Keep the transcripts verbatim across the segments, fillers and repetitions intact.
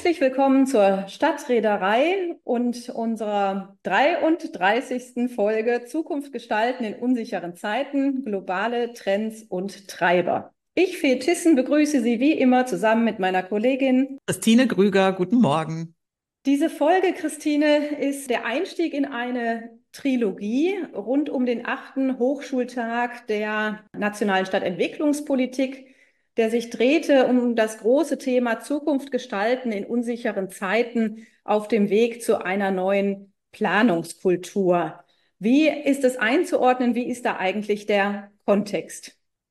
Herzlich willkommen zur Stadtreederei und unserer dreiunddreißigsten Folge Zukunft gestalten in unsicheren Zeiten, globale Trends und Treiber. Ich, Fee Thyssen, begrüße Sie wie immer zusammen mit meiner Kollegin Christine Grüger, guten Morgen. Diese Folge, Christine, ist der Einstieg in eine Trilogie rund um den achten Hochschultag der Nationalen Stadtentwicklungspolitik, der sich drehte um das große Thema Zukunft gestalten in unsicheren Zeiten auf dem Weg zu einer neuen Planungskultur. Wie ist es einzuordnen? Wie ist da eigentlich der Kontext?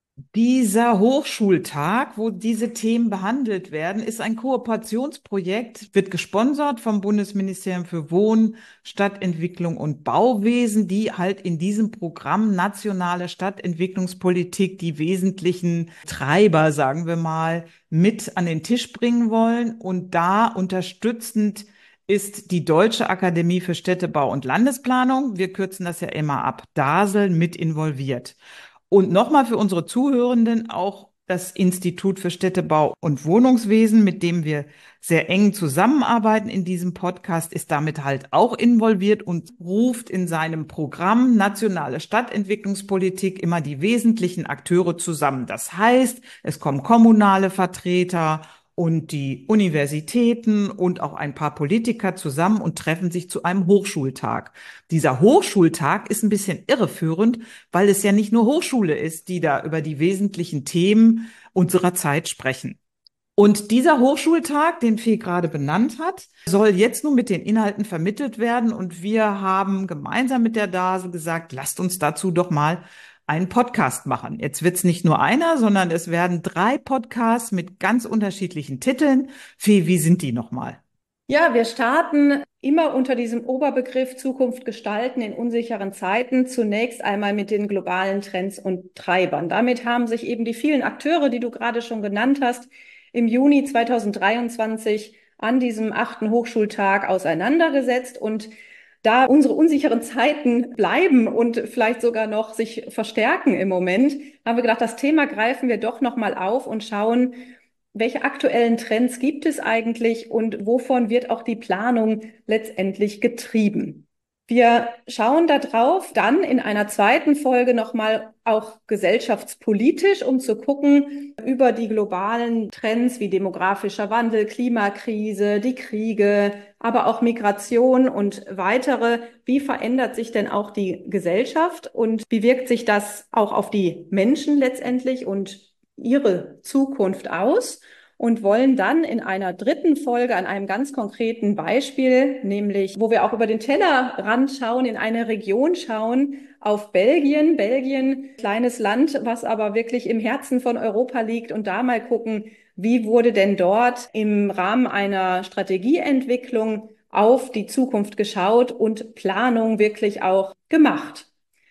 Dieser Hochschultag, wo diese Themen behandelt werden, ist ein Kooperationsprojekt, wird gesponsert vom Bundesministerium für Wohnen, Stadtentwicklung und Bauwesen, die halt in diesem Programm Nationale Stadtentwicklungspolitik die wesentlichen Treiber, sagen wir mal, mit an den Tisch bringen wollen. Und da unterstützend ist die Deutsche Akademie für Städtebau und Landesplanung, wir kürzen das ja immer ab, DASEL, mit involviert. Und nochmal für unsere Zuhörenden auch das Institut für Städtebau und Wohnungswesen, mit dem wir sehr eng zusammenarbeiten in diesem Podcast, ist damit halt auch involviert und ruft in seinem Programm Nationale Stadtentwicklungspolitik immer die wesentlichen Akteure zusammen. Das heißt, es kommen kommunale Vertreter und die Universitäten und auch ein paar Politiker zusammen und treffen sich zu einem Hochschultag. Dieser Hochschultag ist ein bisschen irreführend, weil es ja nicht nur Hochschule ist, die da über die wesentlichen Themen unserer Zeit sprechen. Und dieser Hochschultag, den Fee gerade benannt hat, soll jetzt nun mit den Inhalten vermittelt werden. Und wir haben gemeinsam mit der DASE gesagt, lasst uns dazu doch mal einen Podcast machen. Jetzt wird's nicht nur einer, sondern es werden drei Podcasts mit ganz unterschiedlichen Titeln. Fee, wie sind die nochmal? Ja, wir starten immer unter diesem Oberbegriff Zukunft gestalten in unsicheren Zeiten zunächst einmal mit den globalen Trends und Treibern. Damit haben sich eben die vielen Akteure, die du gerade schon genannt hast, im Juni zweitausenddreiundzwanzig an diesem achten Hochschultag auseinandergesetzt. Und da unsere unsicheren Zeiten bleiben und vielleicht sogar noch sich verstärken im Moment, haben wir gedacht, das Thema greifen wir doch noch mal auf und schauen, welche aktuellen Trends gibt es eigentlich und wovon wird auch die Planung letztendlich getrieben? Wir schauen da drauf, dann in einer zweiten Folge nochmal auch gesellschaftspolitisch, um zu gucken über die globalen Trends wie demografischer Wandel, Klimakrise, die Kriege, aber auch Migration und weitere. Wie verändert sich denn auch die Gesellschaft und wie wirkt sich das auch auf die Menschen letztendlich und ihre Zukunft aus? Und wollen dann in einer dritten Folge an einem ganz konkreten Beispiel, nämlich wo wir auch über den Tellerrand schauen, in eine Region schauen, auf Belgien. Belgien, kleines Land, was aber wirklich im Herzen von Europa liegt und da mal gucken, wie wurde denn dort im Rahmen einer Strategieentwicklung auf die Zukunft geschaut und Planung wirklich auch gemacht.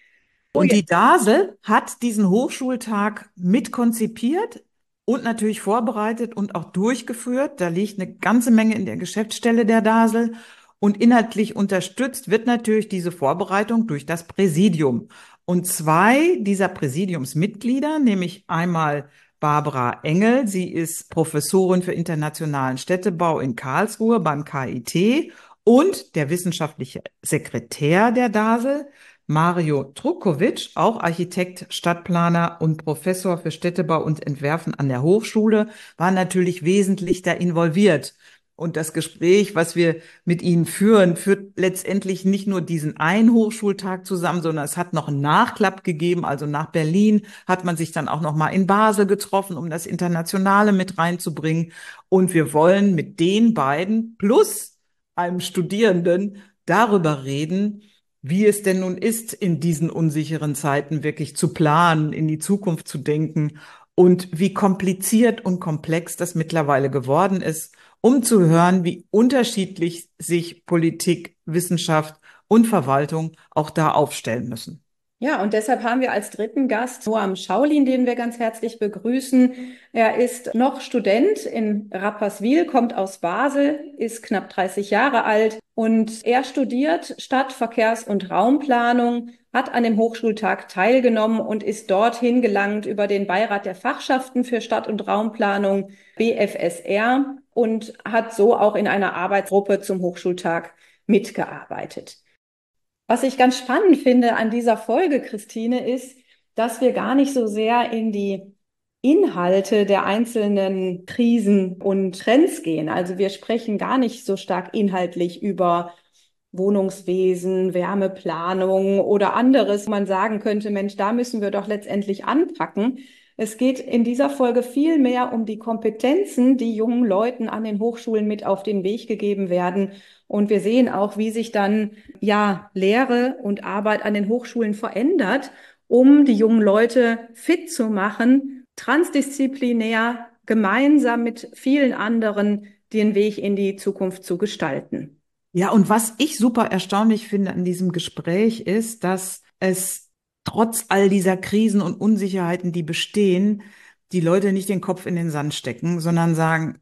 Oh Und ja. die DASEL hat diesen Hochschultag mitkonzipiert und natürlich vorbereitet und auch durchgeführt. Da liegt eine ganze Menge in der Geschäftsstelle der DASEL. Und inhaltlich unterstützt wird natürlich diese Vorbereitung durch das Präsidium. Und zwei dieser Präsidiumsmitglieder, nämlich einmal Barbara Engel, sie ist Professorin für internationalen Städtebau in Karlsruhe beim K I T, und der wissenschaftliche Sekretär der DASEL, Mario Trukovic, auch Architekt, Stadtplaner und Professor für Städtebau und Entwerfen an der Hochschule, war natürlich wesentlich da involviert. Und das Gespräch, was wir mit Ihnen führen, führt letztendlich nicht nur diesen einen Hochschultag zusammen, sondern es hat noch einen Nachklapp gegeben. Also nach Berlin hat man sich dann auch noch mal in Basel getroffen, um das Internationale mit reinzubringen. Und wir wollen mit den beiden plus einem Studierenden darüber reden, wie es denn nun ist, in diesen unsicheren Zeiten wirklich zu planen, in die Zukunft zu denken und wie kompliziert und komplex das mittlerweile geworden ist, um zu hören, wie unterschiedlich sich Politik, Wissenschaft und Verwaltung auch da aufstellen müssen. Ja, und deshalb haben wir als dritten Gast Noam Schaulin, den wir ganz herzlich begrüßen. Er ist noch Student in Rapperswil, kommt aus Basel, ist knapp dreißig Jahre alt und er studiert Stadt-, Verkehrs- und Raumplanung, hat an dem Hochschultag teilgenommen und ist dorthin gelangt über den Beirat der Fachschaften für Stadt- und Raumplanung, B F S R, und hat so auch in einer Arbeitsgruppe zum Hochschultag mitgearbeitet. Was ich ganz spannend finde an dieser Folge, Christine, ist, dass wir gar nicht so sehr in die Inhalte der einzelnen Krisen und Trends gehen. Also wir sprechen gar nicht so stark inhaltlich über Wohnungswesen, Wärmeplanung oder anderes. Man sagen könnte, Mensch, da müssen wir doch letztendlich anpacken. Es geht in dieser Folge viel mehr um die Kompetenzen, die jungen Leuten an den Hochschulen mit auf den Weg gegeben werden. Und wir sehen auch, wie sich dann ja Lehre und Arbeit an den Hochschulen verändert, um die jungen Leute fit zu machen, transdisziplinär gemeinsam mit vielen anderen den Weg in die Zukunft zu gestalten. Ja, und was ich super erstaunlich finde an diesem Gespräch ist, dass es trotz all dieser Krisen und Unsicherheiten, die bestehen, die Leute nicht den Kopf in den Sand stecken, sondern sagen,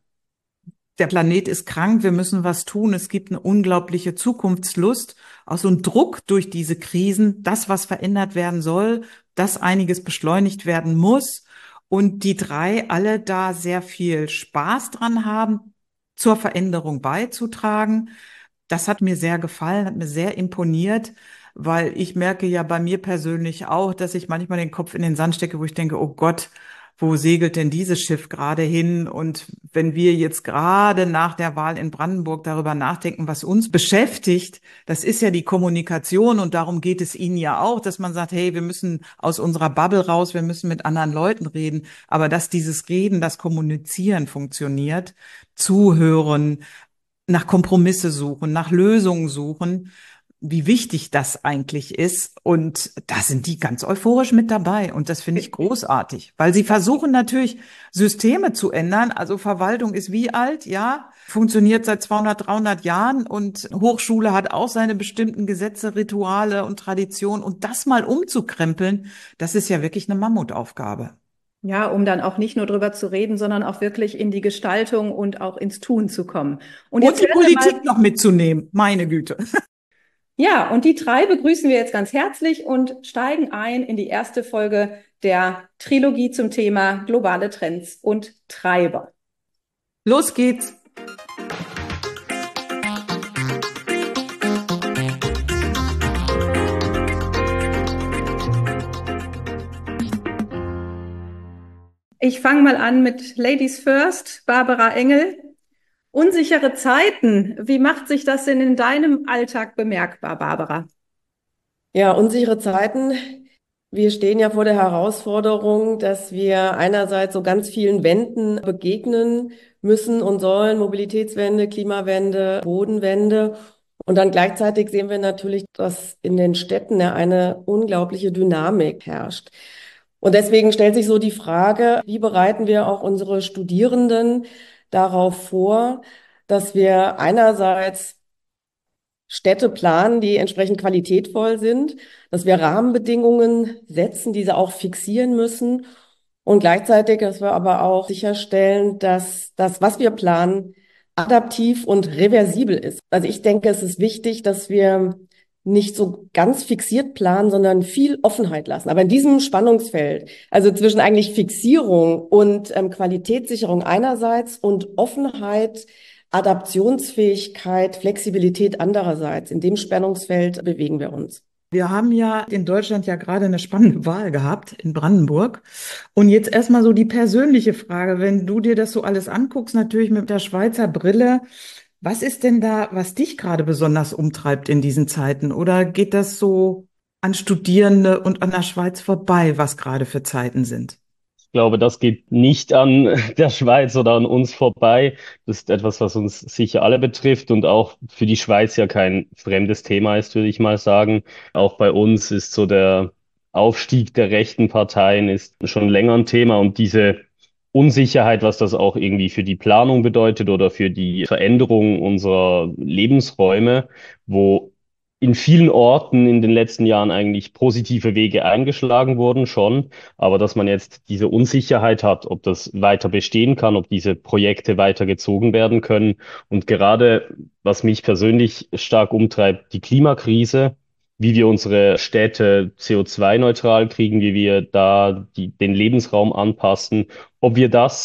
der Planet ist krank, wir müssen was tun. Es gibt eine unglaubliche Zukunftslust, auch so ein Druck durch diese Krisen, das, was verändert werden soll, dass einiges beschleunigt werden muss. Und die drei alle da sehr viel Spaß dran haben, zur Veränderung beizutragen. Das hat mir sehr gefallen, hat mir sehr imponiert, weil ich merke ja bei mir persönlich auch, dass ich manchmal den Kopf in den Sand stecke, wo ich denke, oh Gott, wo segelt denn dieses Schiff gerade hin? Und wenn wir jetzt gerade nach der Wahl in Brandenburg darüber nachdenken, was uns beschäftigt, das ist ja die Kommunikation und darum geht es Ihnen ja auch, dass man sagt, hey, wir müssen aus unserer Bubble raus, wir müssen mit anderen Leuten reden, aber dass dieses Reden, das Kommunizieren funktioniert, zuhören, nach Kompromisse suchen, nach Lösungen suchen, wie wichtig das eigentlich ist. Und da sind die ganz euphorisch mit dabei. Und das finde ich großartig, weil sie versuchen natürlich Systeme zu ändern. Also Verwaltung ist wie alt? Ja, funktioniert seit zweihundert, dreihundert Jahren und Hochschule hat auch seine bestimmten Gesetze, Rituale und Traditionen. Und das mal umzukrempeln, das ist ja wirklich eine Mammutaufgabe. Ja, um dann auch nicht nur drüber zu reden, sondern auch wirklich in die Gestaltung und auch ins Tun zu kommen. Und Und jetzt die hören wir mal, Politik noch mitzunehmen, meine Güte. ja, und die drei begrüßen wir jetzt ganz herzlich und steigen ein in die erste Folge der Trilogie zum Thema globale Trends und Treiber. Los geht's. Ich fange mal an mit Ladies First, Barbara Engel. Unsichere Zeiten, wie macht sich das denn in deinem Alltag bemerkbar, Barbara? Ja, unsichere Zeiten. Wir stehen ja vor der Herausforderung, dass wir einerseits so ganz vielen Wänden begegnen müssen und sollen, Mobilitätswende, Klimawende, Bodenwende. Und dann gleichzeitig sehen wir natürlich, dass in den Städten ja eine unglaubliche Dynamik herrscht. Und deswegen stellt sich so die Frage, wie bereiten wir auch unsere Studierenden darauf vor, dass wir einerseits Städte planen, die entsprechend qualitätvoll sind, dass wir Rahmenbedingungen setzen, diese auch fixieren müssen und gleichzeitig, dass wir aber auch sicherstellen, dass das, was wir planen, adaptiv und reversibel ist. Also ich denke, es ist wichtig, dass wir nicht so ganz fixiert planen, sondern viel Offenheit lassen. Aber in diesem Spannungsfeld, also zwischen eigentlich Fixierung und ähm, Qualitätssicherung einerseits und Offenheit, Adaptionsfähigkeit, Flexibilität andererseits. In dem Spannungsfeld bewegen wir uns. Wir haben ja in Deutschland ja gerade eine spannende Wahl gehabt in Brandenburg. Und jetzt erstmal so die persönliche Frage, wenn du dir das so alles anguckst, natürlich mit der Schweizer Brille, was ist denn da, was dich gerade besonders umtreibt in diesen Zeiten? Oder geht das so an Studierende und an der Schweiz vorbei, was gerade für Zeiten sind? Ich glaube, das geht nicht an der Schweiz oder an uns vorbei. Das ist etwas, was uns sicher alle betrifft und auch für die Schweiz ja kein fremdes Thema ist, würde ich mal sagen. Auch bei uns ist so der Aufstieg der rechten Parteien ist schon länger ein Thema und diese Unsicherheit, was das auch irgendwie für die Planung bedeutet oder für die Veränderung unserer Lebensräume, wo in vielen Orten in den letzten Jahren eigentlich positive Wege eingeschlagen wurden, schon. Aber dass man jetzt diese Unsicherheit hat, ob das weiter bestehen kann, ob diese Projekte weitergezogen werden können. Und gerade, was mich persönlich stark umtreibt, die Klimakrise, wie wir unsere Städte C O zwei neutral kriegen, wie wir da die, den Lebensraum anpassen, ob wir das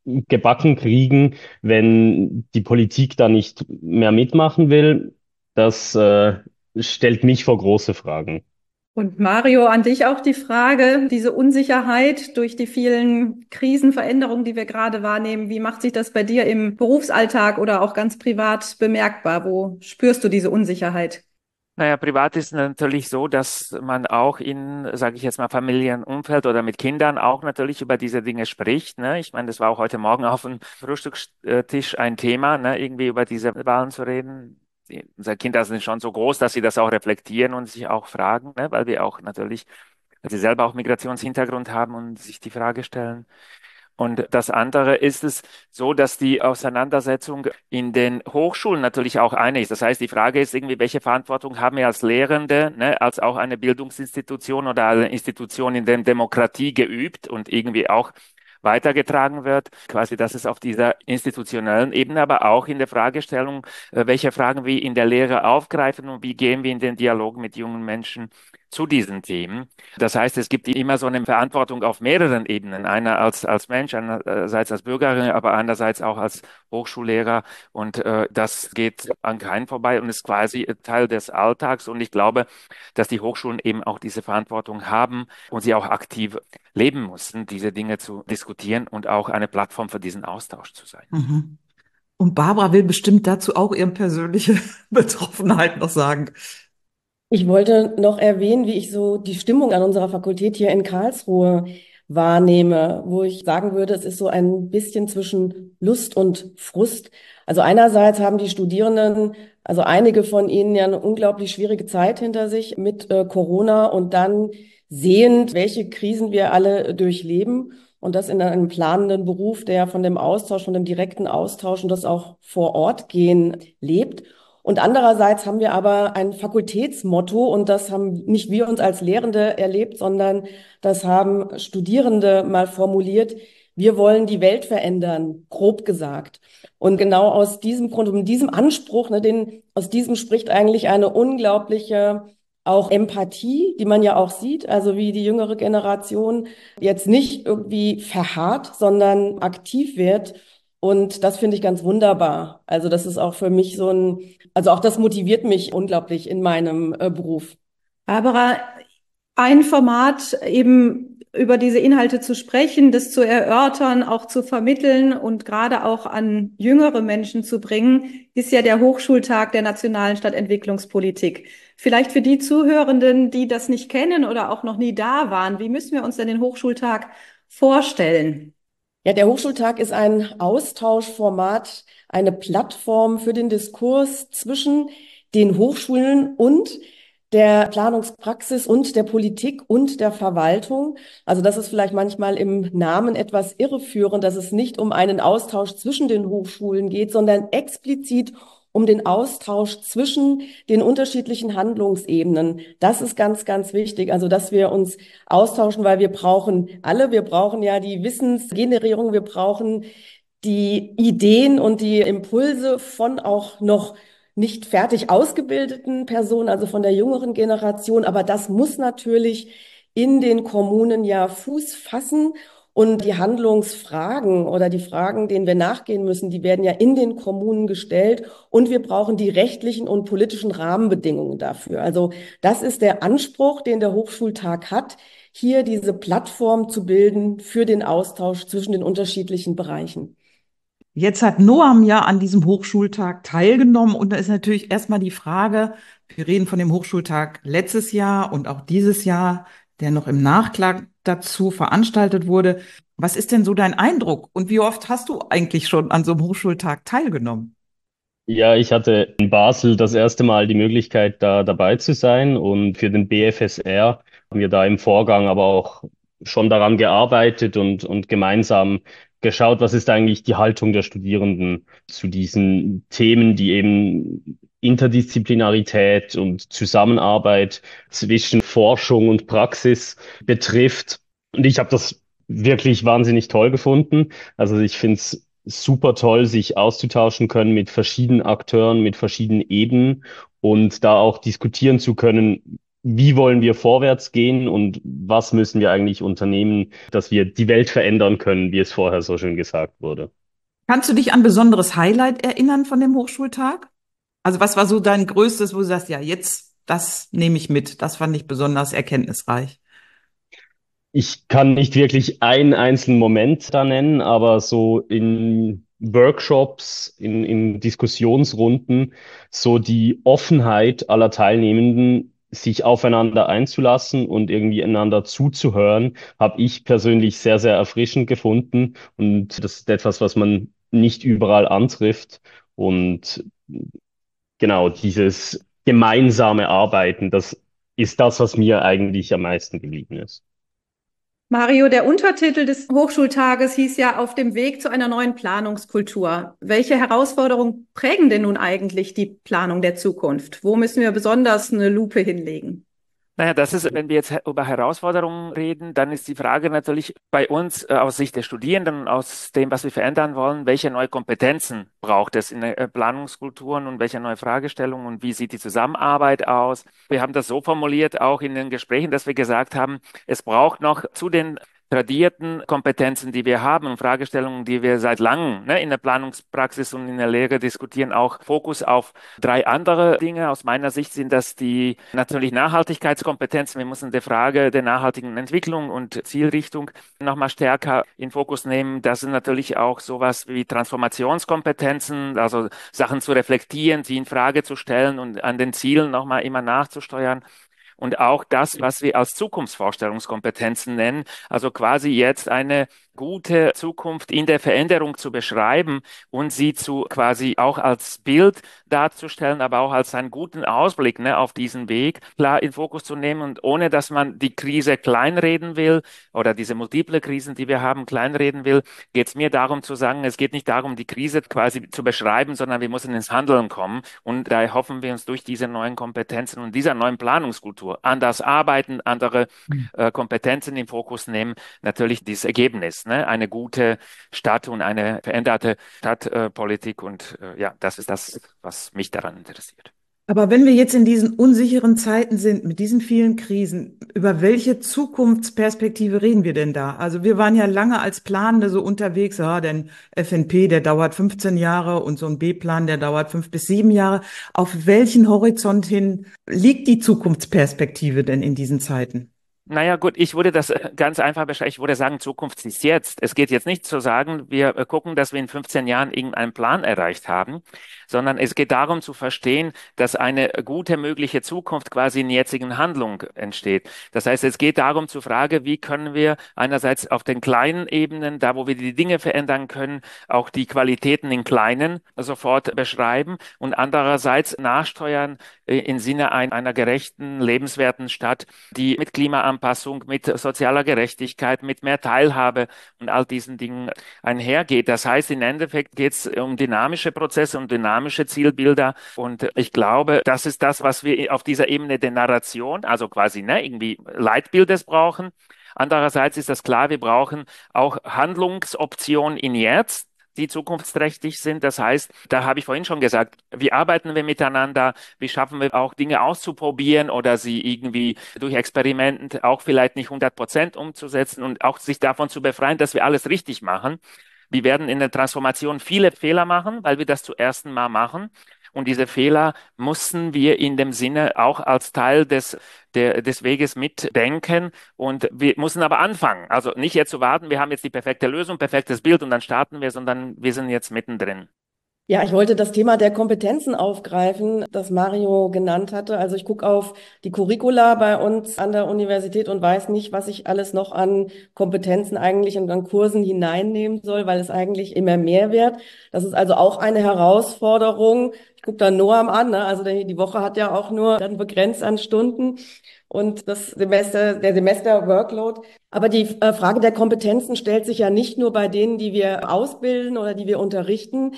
gebacken kriegen, wenn die Politik da nicht mehr mitmachen will. Das äh, stellt mich vor große Fragen. Und Mario, an dich auch die Frage, diese Unsicherheit durch die vielen Krisenveränderungen, die wir gerade wahrnehmen, wie macht sich das bei dir im Berufsalltag oder auch ganz privat bemerkbar? Wo spürst du diese Unsicherheit? Naja, privat ist natürlich so, dass man auch in, sage ich jetzt mal, Familienumfeld oder mit Kindern auch natürlich über diese Dinge spricht. Ne? Ich meine, das war auch heute Morgen auf dem Frühstückstisch ein Thema, ne? Irgendwie über diese Wahlen zu reden. Die, unsere Kinder sind schon so groß, dass sie das auch reflektieren und sich auch fragen, ne? Weil wir auch natürlich, weil sie selber auch Migrationshintergrund haben und sich die Frage stellen. Und das andere ist es so, dass die Auseinandersetzung in den Hochschulen natürlich auch eine ist. Das heißt, die Frage ist irgendwie, welche Verantwortung haben wir als Lehrende, ne, als auch eine Bildungsinstitution oder eine Institution, in der Demokratie geübt und irgendwie auch weitergetragen wird, quasi, dass es auf dieser institutionellen Ebene, aber auch in der Fragestellung, äh, welche Fragen wir in der Lehre aufgreifen und wie gehen wir in den Dialog mit jungen Menschen zu diesen Themen. Das heißt, es gibt immer so eine Verantwortung auf mehreren Ebenen. Einer als, als Mensch, einerseits als Bürgerin, aber andererseits auch als Hochschullehrer. Und äh, das geht an keinen vorbei und ist quasi Teil des Alltags. Und ich glaube, dass die Hochschulen eben auch diese Verantwortung haben und sie auch aktiv leben mussten, diese Dinge zu diskutieren und auch eine Plattform für diesen Austausch zu sein. Mhm. Und Barbara will bestimmt dazu auch ihre persönliche Betroffenheit noch sagen. Ich wollte noch erwähnen, wie ich so die Stimmung an unserer Fakultät hier in Karlsruhe wahrnehme, wo ich sagen würde, es ist so ein bisschen zwischen Lust und Frust. Also einerseits haben die Studierenden, also einige von ihnen ja eine unglaublich schwierige Zeit hinter sich mit äh, Corona und dann sehend, welche Krisen wir alle durchleben und das in einem planenden Beruf, der von dem Austausch, von dem direkten Austausch und das auch vor Ort gehen lebt. Und andererseits haben wir aber ein Fakultätsmotto und das haben nicht wir uns als Lehrende erlebt, sondern das haben Studierende mal formuliert. Wir wollen die Welt verändern, grob gesagt. Und genau aus diesem Grund, um diesem Anspruch, ne, den, aus diesem spricht eigentlich eine unglaubliche auch Empathie, die man ja auch sieht, also wie die jüngere Generation jetzt nicht irgendwie verharrt, sondern aktiv wird. Und das finde ich ganz wunderbar. Also das ist auch für mich so ein, also auch das motiviert mich unglaublich in meinem äh, Beruf. Barbara, ein Format eben über diese Inhalte zu sprechen, das zu erörtern, auch zu vermitteln und gerade auch an jüngere Menschen zu bringen, ist ja der Hochschultag der nationalen Stadtentwicklungspolitik. Vielleicht für die Zuhörenden, die das nicht kennen oder auch noch nie da waren, wie müssen wir uns denn den Hochschultag vorstellen? Ja, der Hochschultag ist ein Austauschformat, eine Plattform für den Diskurs zwischen den Hochschulen und der Planungspraxis und der Politik und der Verwaltung. Also das ist vielleicht manchmal im Namen etwas irreführend, dass es nicht um einen Austausch zwischen den Hochschulen geht, sondern explizit um den Austausch zwischen den unterschiedlichen Handlungsebenen. Das ist ganz, ganz wichtig. Also, dass wir uns austauschen, weil wir brauchen alle, wir brauchen ja die Wissensgenerierung, wir brauchen die Ideen und die Impulse von auch noch nicht fertig ausgebildeten Personen, also von der jüngeren Generation. Aber das muss natürlich in den Kommunen ja Fuß fassen. Und die Handlungsfragen oder die Fragen, denen wir nachgehen müssen, die werden ja in den Kommunen gestellt. Und wir brauchen die rechtlichen und politischen Rahmenbedingungen dafür. Also das ist der Anspruch, den der Hochschultag hat, hier diese Plattform zu bilden für den Austausch zwischen den unterschiedlichen Bereichen. Jetzt hat Noam ja an diesem Hochschultag teilgenommen und da ist natürlich erstmal die Frage, wir reden von dem Hochschultag letztes Jahr und auch dieses Jahr, der noch im Nachklang dazu veranstaltet wurde. Was ist denn so dein Eindruck und wie oft hast du eigentlich schon an so einem Hochschultag teilgenommen? Ja, ich hatte in Basel das erste Mal die Möglichkeit, da dabei zu sein und für den B F S R haben wir da im Vorgang aber auch schon daran gearbeitet und, und gemeinsam geschaut, was ist eigentlich die Haltung der Studierenden zu diesen Themen, die eben Interdisziplinarität und Zusammenarbeit zwischen Forschung und Praxis betrifft. Und ich habe das wirklich wahnsinnig toll gefunden. Also ich finde es super toll, sich auszutauschen können mit verschiedenen Akteuren, mit verschiedenen Ebenen und da auch diskutieren zu können, wie wollen wir vorwärts gehen und was müssen wir eigentlich unternehmen, dass wir die Welt verändern können, wie es vorher so schön gesagt wurde. Kannst du dich an ein besonderes Highlight erinnern von dem Hochschultag? Also was war so dein größtes, wo du sagst, ja, jetzt, das nehme ich mit. Das fand ich besonders erkenntnisreich. Ich kann nicht wirklich einen einzelnen Moment da nennen, aber so in Workshops, in, in Diskussionsrunden, so die Offenheit aller Teilnehmenden, sich aufeinander einzulassen und irgendwie einander zuzuhören, habe ich persönlich sehr, sehr erfrischend gefunden. Und das ist etwas, was man nicht überall antrifft. Und genau, dieses gemeinsame Arbeiten, das ist das, was mir eigentlich am meisten geblieben ist. Mario, der Untertitel des Hochschultages hieß ja Auf dem Weg zu einer neuen Planungskultur. Welche Herausforderungen prägen denn nun eigentlich die Planung der Zukunft? Wo müssen wir besonders eine Lupe hinlegen? Naja, das ist, wenn wir jetzt he- über Herausforderungen reden, dann ist die Frage natürlich bei uns äh, aus Sicht der Studierenden, aus dem, was wir verändern wollen, welche neue Kompetenzen braucht es in der äh, Planungskulturen und welche neue Fragestellungen und wie sieht die Zusammenarbeit aus? Wir haben das so formuliert, auch in den Gesprächen, dass wir gesagt haben, es braucht noch zu den tradierten Kompetenzen, die wir haben und Fragestellungen, die wir seit langem ne, in der Planungspraxis und in der Lehre diskutieren, auch Fokus auf drei andere Dinge. Aus meiner Sicht sind das die natürlich Nachhaltigkeitskompetenzen. Wir müssen die Frage der nachhaltigen Entwicklung und Zielrichtung nochmal stärker in Fokus nehmen. Das sind natürlich auch sowas wie Transformationskompetenzen, also Sachen zu reflektieren, sie in Frage zu stellen und an den Zielen nochmal immer nachzusteuern. Und auch das, was wir als Zukunftsvorstellungskompetenzen nennen, also quasi jetzt eine gute Zukunft in der Veränderung zu beschreiben und sie zu quasi auch als Bild darzustellen, aber auch als einen guten Ausblick ne, auf diesen Weg klar in Fokus zu nehmen und ohne, dass man die Krise kleinreden will oder diese multiple Krisen, die wir haben, kleinreden will, geht es mir darum zu sagen, es geht nicht darum, die Krise quasi zu beschreiben, sondern wir müssen ins Handeln kommen und da hoffen wir uns durch diese neuen Kompetenzen und dieser neuen Planungskultur anders arbeiten, andere äh, Kompetenzen im Fokus nehmen, natürlich dieses Ergebnis, ne? Eine gute Stadt und eine veränderte Stadtpolitik. Äh, und äh, ja, das ist das, was mich daran interessiert. Aber wenn wir jetzt in diesen unsicheren Zeiten sind, mit diesen vielen Krisen, über welche Zukunftsperspektive reden wir denn da? Also wir waren ja lange als Planende so unterwegs, ja, denn F N P, der dauert fünfzehn Jahre und so ein B-Plan, der dauert fünf bis sieben Jahre. Auf welchen Horizont hin liegt die Zukunftsperspektive denn in diesen Zeiten? Naja, gut, ich würde das äh, ganz einfach beschreiben. Ich würde sagen, Zukunft ist jetzt. Es geht jetzt nicht zu sagen, wir äh, gucken, dass wir in fünfzehn Jahren irgendeinen Plan erreicht haben, sondern es geht darum zu verstehen, dass eine gute mögliche Zukunft quasi in jetzigen Handlung entsteht. Das heißt, es geht darum zu fragen, wie können wir einerseits auf den kleinen Ebenen, da wo wir die Dinge verändern können, auch die Qualitäten in kleinen sofort beschreiben und andererseits nachsteuern äh, im Sinne ein, einer gerechten, lebenswerten Stadt, die mit Klimaanpassung, mit sozialer Gerechtigkeit, mit mehr Teilhabe und all diesen Dingen einhergeht. Das heißt, im Endeffekt geht es um dynamische Prozesse, um dynamische Zielbilder. Und ich glaube, das ist das, was wir auf dieser Ebene der Narration, also quasi ne, irgendwie Leitbildes brauchen. Andererseits ist das klar, wir brauchen auch Handlungsoptionen in jetzt, die zukunftsträchtig sind. Das heißt, da habe ich vorhin schon gesagt, wie arbeiten wir miteinander, wie schaffen wir auch Dinge auszuprobieren oder sie irgendwie durch Experimente auch vielleicht nicht hundert Prozent umzusetzen und auch sich davon zu befreien, dass wir alles richtig machen. Wir werden in der Transformation viele Fehler machen, weil wir das zum ersten Mal machen. Und diese Fehler müssen wir in dem Sinne auch als Teil des, der, des Weges mitdenken. Und wir müssen aber anfangen. Also nicht jetzt zu warten, wir haben jetzt die perfekte Lösung, perfektes Bild und dann starten wir, sondern wir sind jetzt mittendrin. Ja, ich wollte das Thema der Kompetenzen aufgreifen, das Mario genannt hatte. Also ich gucke auf die Curricula bei uns an der Universität und weiß nicht, was ich alles noch an Kompetenzen eigentlich und an Kursen hineinnehmen soll, weil es eigentlich immer mehr wird. Das ist also auch eine Herausforderung. Ich gucke da Noam an, ne? Also die, die Woche hat ja auch nur dann begrenzt an Stunden und das Semester, der Semester-Workload. Aber die äh, Frage der Kompetenzen stellt sich ja nicht nur bei denen, die wir ausbilden oder die wir unterrichten,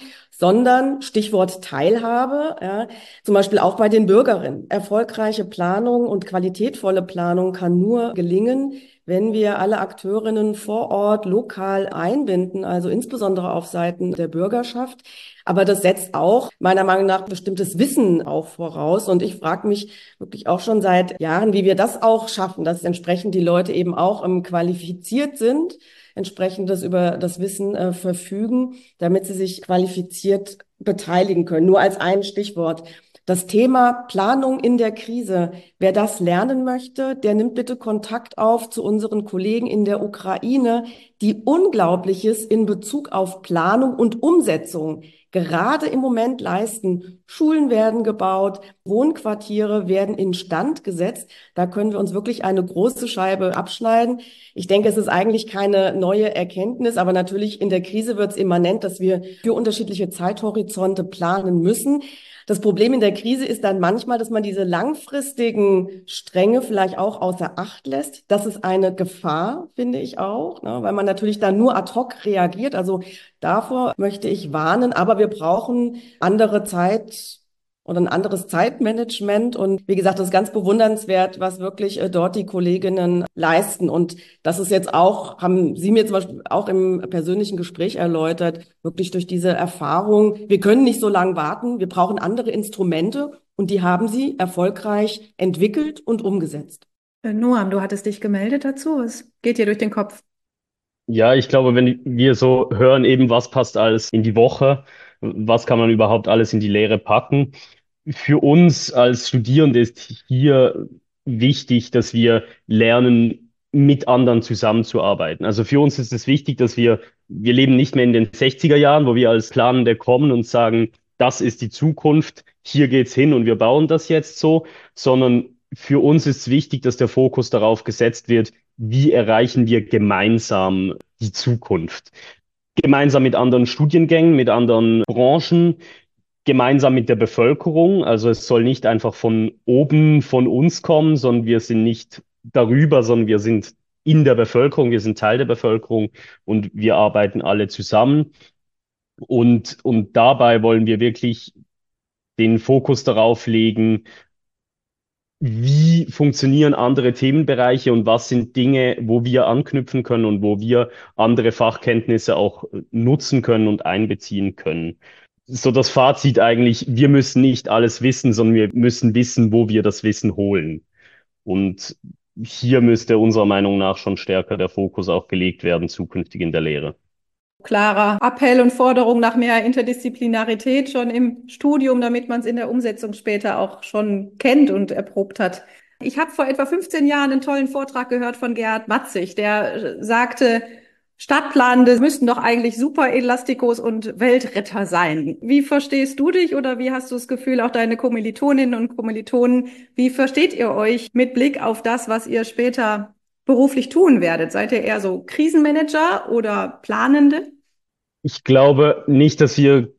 sondern Stichwort Teilhabe, ja, zum Beispiel auch bei den Bürgerinnen. Erfolgreiche Planung und qualitätvolle Planung kann nur gelingen, wenn wir alle Akteurinnen vor Ort lokal einbinden, also insbesondere auf Seiten der Bürgerschaft. Aber das setzt auch meiner Meinung nach bestimmtes Wissen auch voraus. Und ich frage mich wirklich auch schon seit Jahren, wie wir das auch schaffen, dass entsprechend die Leute eben auch ähm, qualifiziert sind, entsprechend das über das Wissen äh, verfügen, damit sie sich qualifiziert beteiligen können. Nur als ein Stichwort. Das Thema Planung in der Krise. Wer das lernen möchte, der nimmt bitte Kontakt auf zu unseren Kollegen in der Ukraine, die Unglaubliches in Bezug auf Planung und Umsetzung gerade im Moment leisten. Schulen werden gebaut, Wohnquartiere werden instand gesetzt. Da können wir uns wirklich eine große Scheibe abschneiden. Ich denke, es ist eigentlich keine neue Erkenntnis, aber natürlich in der Krise wird es immanent, dass wir für unterschiedliche Zeithorizonte planen müssen. Das Problem in der Krise ist dann manchmal, dass man diese langfristigen Stränge vielleicht auch außer Acht lässt. Das ist eine Gefahr, finde ich auch, ne, weil man natürlich dann nur ad hoc reagiert. Also davor möchte ich warnen, aber wir brauchen andere Zeit oder ein anderes Zeitmanagement. Und wie gesagt, das ist ganz bewundernswert, was wirklich äh, dort die Kolleginnen leisten. Und das ist jetzt auch, haben Sie mir zum Beispiel auch im persönlichen Gespräch erläutert, wirklich durch diese Erfahrung. Wir können nicht so lange warten. Wir brauchen andere Instrumente. Und die haben Sie erfolgreich entwickelt und umgesetzt. Äh, Noam, du hattest dich gemeldet dazu. Was geht dir durch den Kopf? Ja, ich glaube, wenn wir so hören, eben was passt alles in die Woche, was kann man überhaupt alles in die Lehre packen? Für uns als Studierende ist hier wichtig, dass wir lernen, mit anderen zusammenzuarbeiten. Also für uns ist es wichtig, dass wir, wir leben nicht mehr in den sechziger Jahren, wo wir als Planende kommen und sagen, das ist die Zukunft, hier geht's hin und wir bauen das jetzt so, sondern für uns ist es wichtig, dass der Fokus darauf gesetzt wird, wie erreichen wir gemeinsam die Zukunft. Gemeinsam mit anderen Studiengängen, mit anderen Branchen, gemeinsam mit der Bevölkerung. Also es soll nicht einfach von oben von uns kommen, sondern wir sind nicht darüber, sondern wir sind in der Bevölkerung, wir sind Teil der Bevölkerung und wir arbeiten alle zusammen. Und, und dabei wollen wir wirklich den Fokus darauf legen, wie funktionieren andere Themenbereiche und was sind Dinge, wo wir anknüpfen können und wo wir andere Fachkenntnisse auch nutzen können und einbeziehen können. So das Fazit eigentlich, wir müssen nicht alles wissen, sondern wir müssen wissen, wo wir das Wissen holen. Und hier müsste unserer Meinung nach schon stärker der Fokus auch gelegt werden, zukünftig in der Lehre. Klarer Appell und Forderung nach mehr Interdisziplinarität schon im Studium, damit man es in der Umsetzung später auch schon kennt und erprobt hat. Ich habe vor etwa fünfzehn Jahren einen tollen Vortrag gehört von Gerhard Matzig, der sagte, Stadtplanende müssten doch eigentlich Superelastikos und Weltretter sein. Wie verstehst du dich oder wie hast du das Gefühl, auch deine Kommilitoninnen und Kommilitonen, wie versteht ihr euch mit Blick auf das, was ihr später beruflich tun werdet? Seid ihr eher so Krisenmanager oder Planende? Ich glaube nicht, dass wir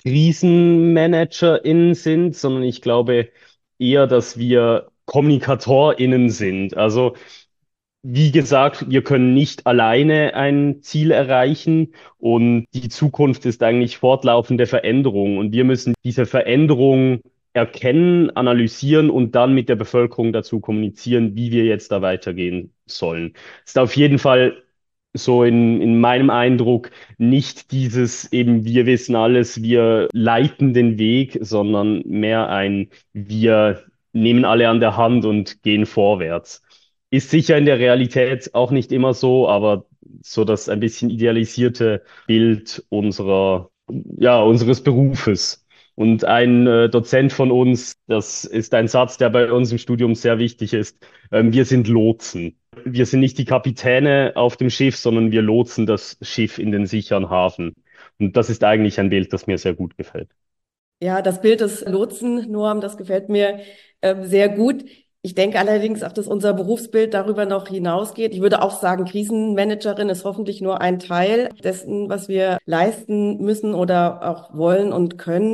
KrisenmanagerInnen sind, sondern ich glaube eher, dass wir KommunikatorInnen sind. Also wie gesagt, wir können nicht alleine ein Ziel erreichen und die Zukunft ist eigentlich fortlaufende Veränderung und wir müssen diese Veränderung erkennen, analysieren und dann mit der Bevölkerung dazu kommunizieren, wie wir jetzt da weitergehen sollen. Ist auf jeden Fall so in, in meinem Eindruck nicht dieses eben, wir wissen alles, wir leiten den Weg, sondern mehr ein, wir nehmen alle an der Hand und gehen vorwärts. Ist sicher in der Realität auch nicht immer so, aber so das ein bisschen idealisierte Bild unserer, ja, unseres Berufes. Und ein äh, Dozent von uns, das ist ein Satz, der bei uns im Studium sehr wichtig ist, ähm, wir sind Lotsen. Wir sind nicht die Kapitäne auf dem Schiff, sondern wir lotsen das Schiff in den sicheren Hafen. Und das ist eigentlich ein Bild, das mir sehr gut gefällt. Ja, das Bild des Lotsen, Noam, das gefällt mir äh, sehr gut. Ich denke allerdings auch, dass unser Berufsbild darüber noch hinausgeht. Ich würde auch sagen, Krisenmanagerin ist hoffentlich nur ein Teil dessen, was wir leisten müssen oder auch wollen und können,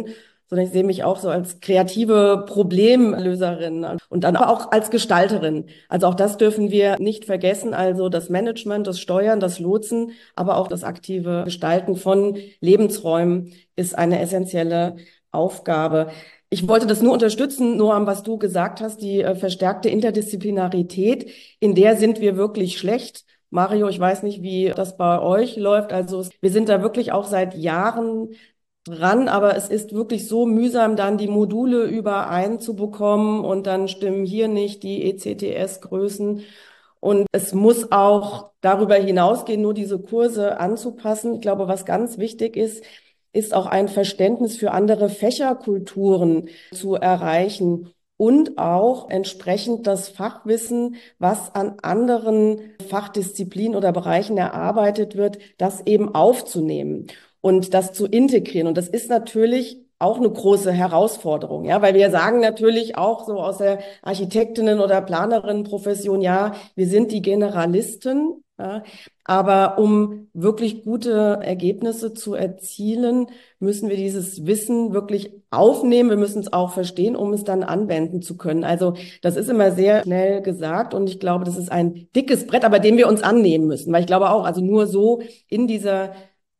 sondern ich sehe mich auch so als kreative Problemlöserin und dann aber auch als Gestalterin. Also auch das dürfen wir nicht vergessen. Also das Management, das Steuern, das Lotsen, aber auch das aktive Gestalten von Lebensräumen ist eine essentielle Aufgabe. Ich wollte das nur unterstützen, Noam, was du gesagt hast, die äh, verstärkte Interdisziplinarität, in der sind wir wirklich schlecht. Mario, ich weiß nicht, wie das bei euch läuft. Also wir sind da wirklich auch seit Jahren dran, aber es ist wirklich so mühsam, dann die Module übereinzubekommen und dann stimmen hier nicht die E C T S-Größen. Und es muss auch darüber hinausgehen, nur diese Kurse anzupassen. Ich glaube, was ganz wichtig ist, ist auch ein Verständnis für andere Fächerkulturen zu erreichen und auch entsprechend das Fachwissen, was an anderen Fachdisziplinen oder Bereichen erarbeitet wird, das eben aufzunehmen und das zu integrieren. Und das ist natürlich auch eine große Herausforderung, ja, weil wir sagen natürlich auch so aus der Architektinnen- oder Planerinnenprofession, ja, wir sind die Generalisten, ja, aber um wirklich gute Ergebnisse zu erzielen, müssen wir dieses Wissen wirklich aufnehmen. Wir müssen es auch verstehen, um es dann anwenden zu können. Also das ist immer sehr schnell gesagt und ich glaube, das ist ein dickes Brett, aber dem wir uns annehmen müssen, weil ich glaube auch, also nur so in dieser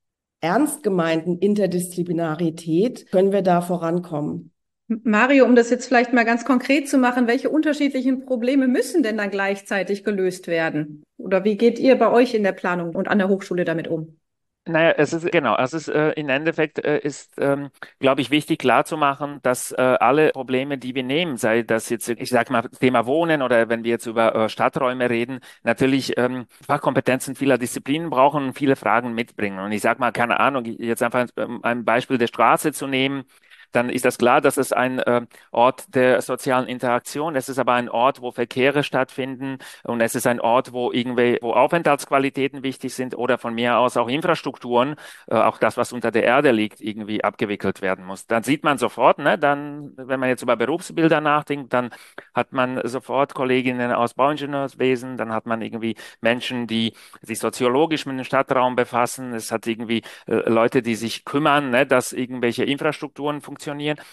ernst gemeinten Interdisziplinarität können wir da vorankommen. Mario, um das jetzt vielleicht mal ganz konkret zu machen, welche unterschiedlichen Probleme müssen denn dann gleichzeitig gelöst werden? Oder wie geht ihr bei euch in der Planung und an der Hochschule damit um? Naja, es ist genau, also es ist äh, im Endeffekt äh, ist, ähm, glaube ich, wichtig klarzumachen, dass äh, alle Probleme, die wir nehmen, sei das jetzt, ich sage mal, Thema Wohnen oder wenn wir jetzt über äh, Stadträume reden, natürlich ähm, Fachkompetenzen vieler Disziplinen brauchen und viele Fragen mitbringen. Und ich sage mal, keine Ahnung, jetzt einfach ähm, ein Beispiel der Straße zu nehmen. Dann ist das klar, dass es ein äh, Ort der sozialen Interaktion. Es ist aber ein Ort, wo Verkehre stattfinden und es ist ein Ort, wo irgendwie, wo Aufenthaltsqualitäten wichtig sind oder von mir aus auch Infrastrukturen, äh, auch das, was unter der Erde liegt, irgendwie abgewickelt werden muss. Dann sieht man sofort, ne, dann, wenn man jetzt über Berufsbilder nachdenkt, dann hat man sofort Kolleginnen aus Bauingenieurswesen, dann hat man irgendwie Menschen, die sich soziologisch mit dem Stadtraum befassen. Es hat irgendwie äh, Leute, die sich kümmern, ne, dass irgendwelche Infrastrukturen funktionieren.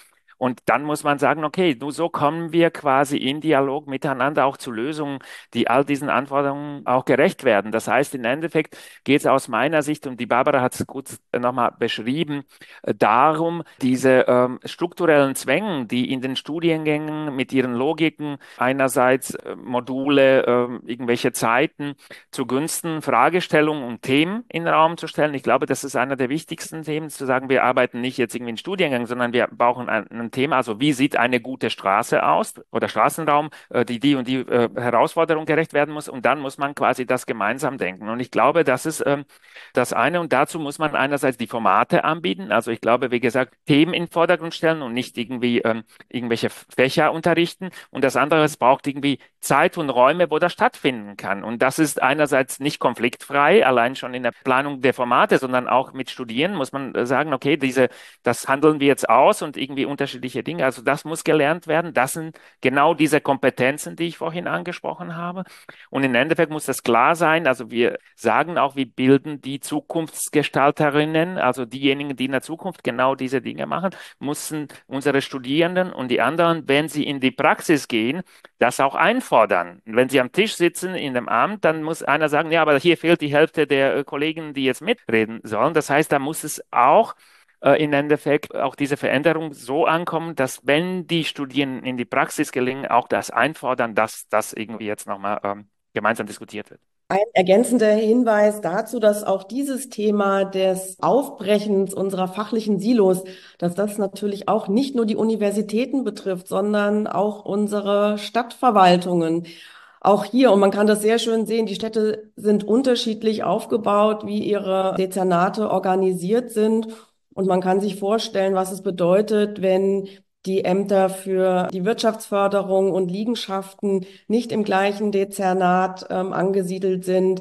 Und dann muss man sagen, okay, nur so kommen wir quasi in Dialog miteinander auch zu Lösungen, die all diesen Anforderungen auch gerecht werden. Das heißt, im Endeffekt geht es aus meiner Sicht, und die Barbara hat es gut nochmal beschrieben, äh, darum, diese ähm, strukturellen Zwänge, die in den Studiengängen mit ihren Logiken, einerseits äh, Module, äh, irgendwelche Zeiten, zugunsten Fragestellungen und Themen in den Raum zu stellen. Ich glaube, das ist einer der wichtigsten Themen, zu sagen, wir arbeiten nicht jetzt irgendwie in Studiengängen, sondern wir brauchen ein, ein Thema, also wie sieht eine gute Straße aus oder Straßenraum, äh, die die und die äh, Herausforderung gerecht werden muss, und dann muss man quasi das gemeinsam denken. Und ich glaube, das ist ähm, das eine, und dazu muss man einerseits die Formate anbieten, also ich glaube, wie gesagt, Themen in den Vordergrund stellen und nicht irgendwie ähm, irgendwelche Fächer unterrichten, und das andere, es braucht irgendwie Zeit und Räume, wo das stattfinden kann, und das ist einerseits nicht konfliktfrei, allein schon in der Planung der Formate, sondern auch mit Studierenden muss man sagen, okay, diese, das handeln wir jetzt aus und irgendwie unterschiedliche Dinge. Also das muss gelernt werden. Das sind genau diese Kompetenzen, die ich vorhin angesprochen habe. Und im Endeffekt muss das klar sein. Also wir sagen auch, wir bilden die Zukunftsgestalterinnen, also diejenigen, die in der Zukunft genau diese Dinge machen, müssen unsere Studierenden und die anderen, wenn sie in die Praxis gehen, das auch einfordern. Wenn Sie am Tisch sitzen in dem Amt, dann muss einer sagen, ja, aber hier fehlt die Hälfte der äh, Kollegen, die jetzt mitreden sollen. Das heißt, da muss es auch äh, im Endeffekt auch diese Veränderung so ankommen, dass wenn die Studien in die Praxis gelingen, auch das einfordern, dass das irgendwie jetzt nochmal ähm, gemeinsam diskutiert wird. Ein ergänzender Hinweis dazu, dass auch dieses Thema des Aufbrechens unserer fachlichen Silos, dass das natürlich auch nicht nur die Universitäten betrifft, sondern auch unsere Stadtverwaltungen. Auch hier, und man kann das sehr schön sehen, die Städte sind unterschiedlich aufgebaut, wie ihre Dezernate organisiert sind. Und man kann sich vorstellen, was es bedeutet, wenn die Ämter für die Wirtschaftsförderung und Liegenschaften nicht im gleichen Dezernat ähm, angesiedelt sind,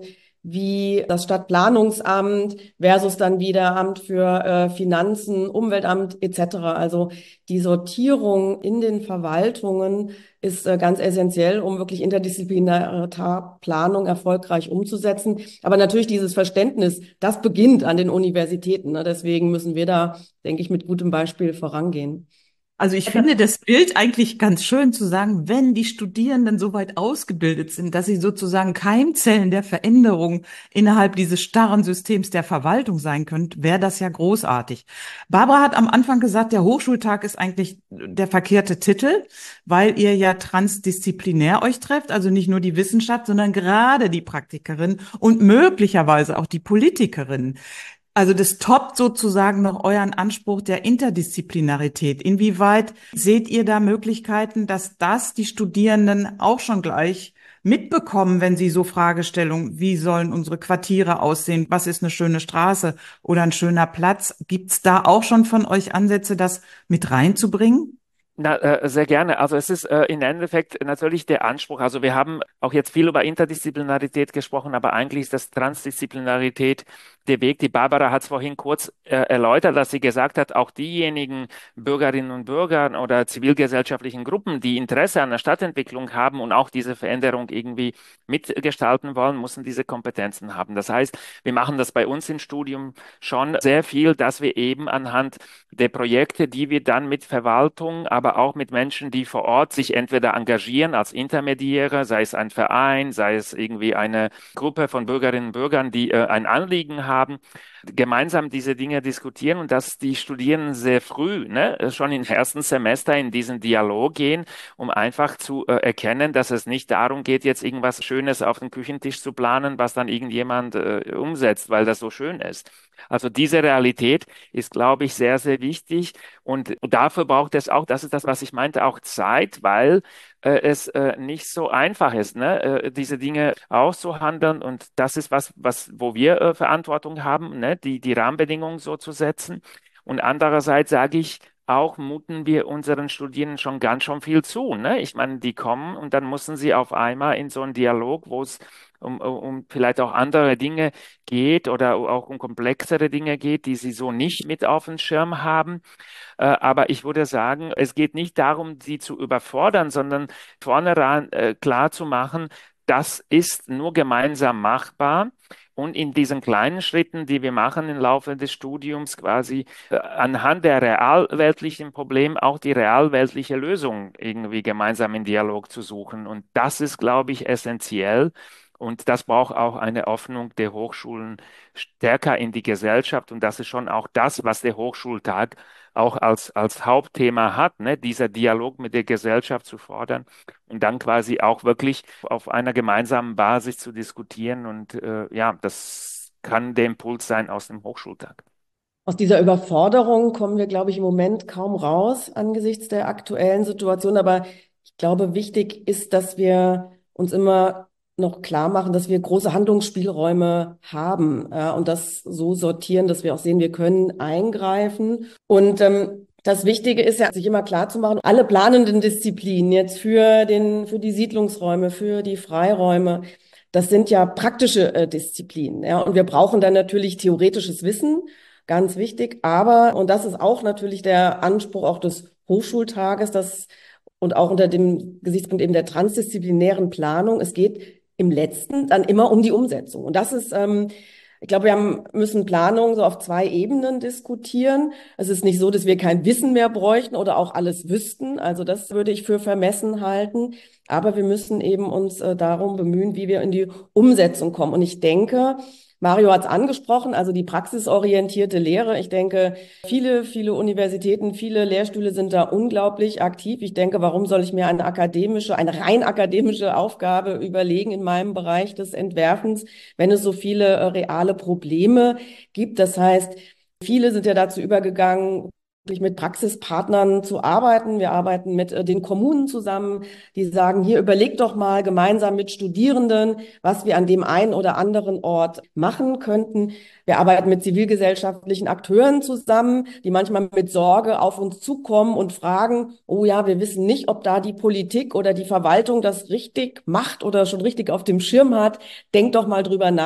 wie das Stadtplanungsamt versus dann wieder Amt für äh, Finanzen, Umweltamt et cetera. Also die Sortierung in den Verwaltungen ist äh, ganz essentiell, um wirklich interdisziplinäre Ta- Planung erfolgreich umzusetzen. Aber natürlich dieses Verständnis, das beginnt an den Universitäten, ne? Deswegen müssen wir da, denke ich, mit gutem Beispiel vorangehen. Also ich finde das Bild eigentlich ganz schön zu sagen, wenn die Studierenden so weit ausgebildet sind, dass sie sozusagen Keimzellen der Veränderung innerhalb dieses starren Systems der Verwaltung sein können, wäre das ja großartig. Barbara hat am Anfang gesagt, der Hochschultag ist eigentlich der verkehrte Titel, weil ihr ja transdisziplinär euch trefft, also nicht nur die Wissenschaft, sondern gerade die Praktikerin und möglicherweise auch die Politikerin. Also das toppt sozusagen noch euren Anspruch der Interdisziplinarität. Inwieweit seht ihr da Möglichkeiten, dass das die Studierenden auch schon gleich mitbekommen, wenn sie so Fragestellungen, wie sollen unsere Quartiere aussehen, was ist eine schöne Straße oder ein schöner Platz? Gibt's da auch schon von euch Ansätze, das mit reinzubringen? Na, äh, sehr gerne. Also es ist äh, im Endeffekt natürlich der Anspruch. Also wir haben auch jetzt viel über Interdisziplinarität gesprochen, aber eigentlich ist das Transdisziplinarität der Weg. Die Barbara hat es vorhin kurz äh, erläutert, dass sie gesagt hat, auch diejenigen Bürgerinnen und Bürger oder zivilgesellschaftlichen Gruppen, die Interesse an der Stadtentwicklung haben und auch diese Veränderung irgendwie mitgestalten wollen, müssen diese Kompetenzen haben. Das heißt, wir machen das bei uns im Studium schon sehr viel, dass wir eben anhand der Projekte, die wir dann mit Verwaltung, aber auch mit Menschen, die vor Ort sich entweder engagieren als Intermediäre, sei es ein Verein, sei es irgendwie eine Gruppe von Bürgerinnen und Bürgern, die äh, ein Anliegen haben, gemeinsam diese Dinge diskutieren und dass die Studierenden sehr früh, ne, schon im ersten Semester in diesen Dialog gehen, um einfach zu äh, erkennen, dass es nicht darum geht, jetzt irgendwas Schönes auf den Küchentisch zu planen, was dann irgendjemand äh, umsetzt, weil das so schön ist. Also diese Realität ist, glaube ich, sehr, sehr wichtig und dafür braucht es auch, das ist das, was ich meinte, auch Zeit, weil äh, es äh, nicht so einfach ist, ne, äh, diese Dinge auszuhandeln und das ist was, was, wo wir äh, Verantwortung haben, ne, die, die Rahmenbedingungen so zu setzen. Und andererseits sage ich, auch muten wir unseren Studierenden schon ganz schon viel zu, ne? Ich meine, die kommen und dann müssen sie auf einmal in so einen Dialog, wo es um, um um vielleicht auch andere Dinge geht oder auch um komplexere Dinge geht, die sie so nicht mit auf dem Schirm haben. Äh, aber ich würde sagen, es geht nicht darum, sie zu überfordern, sondern vornherein äh, klar zu machen, das ist nur gemeinsam machbar. Und in diesen kleinen Schritten, die wir machen im Laufe des Studiums, quasi äh, anhand der realweltlichen Probleme auch die realweltliche Lösung irgendwie gemeinsam in Dialog zu suchen. Und das ist, glaube ich, essentiell. Und das braucht auch eine Öffnung der Hochschulen stärker in die Gesellschaft. Und das ist schon auch das, was der Hochschultag auch als, als Hauptthema hat, ne? Dieser Dialog mit der Gesellschaft zu fordern und dann quasi auch wirklich auf einer gemeinsamen Basis zu diskutieren. Und äh, ja, das kann der Impuls sein aus dem Hochschultag. Aus dieser Überforderung kommen wir, glaube ich, im Moment kaum raus angesichts der aktuellen Situation. Aber ich glaube, wichtig ist, dass wir uns immer noch klar machen, dass wir große Handlungsspielräume haben, ja, und das so sortieren, dass wir auch sehen, wir können eingreifen. Und ähm, das Wichtige ist ja, sich immer klar zu machen, alle planenden Disziplinen jetzt für den, für die Siedlungsräume, für die Freiräume, das sind ja praktische äh, Disziplinen, ja, und wir brauchen dann natürlich theoretisches Wissen. Ganz wichtig, aber, und das ist auch natürlich der Anspruch auch des Hochschultages, das, und auch unter dem Gesichtspunkt eben der transdisziplinären Planung, es geht im Letzten dann immer um die Umsetzung. Und das ist, ähm, ich glaube, wir haben, müssen Planung so auf zwei Ebenen diskutieren. Es ist nicht so, dass wir kein Wissen mehr bräuchten oder auch alles wüssten. Also das würde ich für vermessen halten. Aber wir müssen eben uns äh, darum bemühen, wie wir in die Umsetzung kommen. Und ich denke, Mario hat es angesprochen, also die praxisorientierte Lehre. Ich denke, viele, viele Universitäten, viele Lehrstühle sind da unglaublich aktiv. Ich denke, warum soll ich mir eine akademische, eine rein akademische Aufgabe überlegen in meinem Bereich des Entwerfens, wenn es so viele äh, reale Probleme gibt? Das heißt, viele sind ja dazu übergegangen, wirklich mit Praxispartnern zu arbeiten. Wir arbeiten mit äh, den Kommunen zusammen, die sagen, hier überlegt doch mal gemeinsam mit Studierenden, was wir an dem einen oder anderen Ort machen könnten. Wir arbeiten mit zivilgesellschaftlichen Akteuren zusammen, die manchmal mit Sorge auf uns zukommen und fragen, oh ja, wir wissen nicht, ob da die Politik oder die Verwaltung das richtig macht oder schon richtig auf dem Schirm hat. Denkt doch mal drüber nach.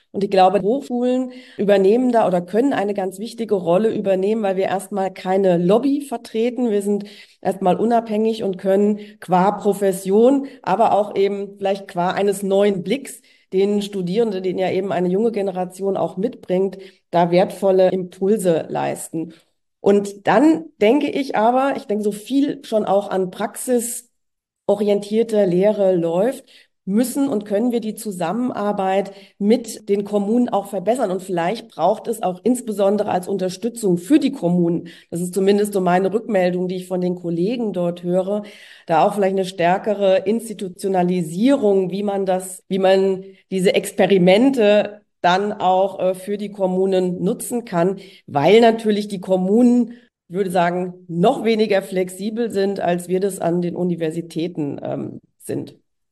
Und ich glaube, Hochschulen übernehmen da oder können eine ganz wichtige Rolle übernehmen, weil wir erstmal keine Lobby vertreten. Wir sind erstmal unabhängig und können qua Profession, aber auch eben vielleicht qua eines neuen Blicks, den Studierenden, den ja eben eine junge Generation auch mitbringt, da wertvolle Impulse leisten. Und dann denke ich aber, ich denke, so viel schon auch an praxisorientierter Lehre läuft, müssen und können wir die Zusammenarbeit mit den Kommunen auch verbessern. Und vielleicht braucht es auch insbesondere als Unterstützung für die Kommunen, das ist zumindest so meine Rückmeldung, die ich von den Kollegen dort höre, da auch vielleicht eine stärkere Institutionalisierung, wie man das, wie man diese Experimente dann auch äh, für die Kommunen nutzen kann, weil natürlich die Kommunen, ich würde sagen, noch weniger flexibel sind, als wir das an den Universitäten ähm, sind.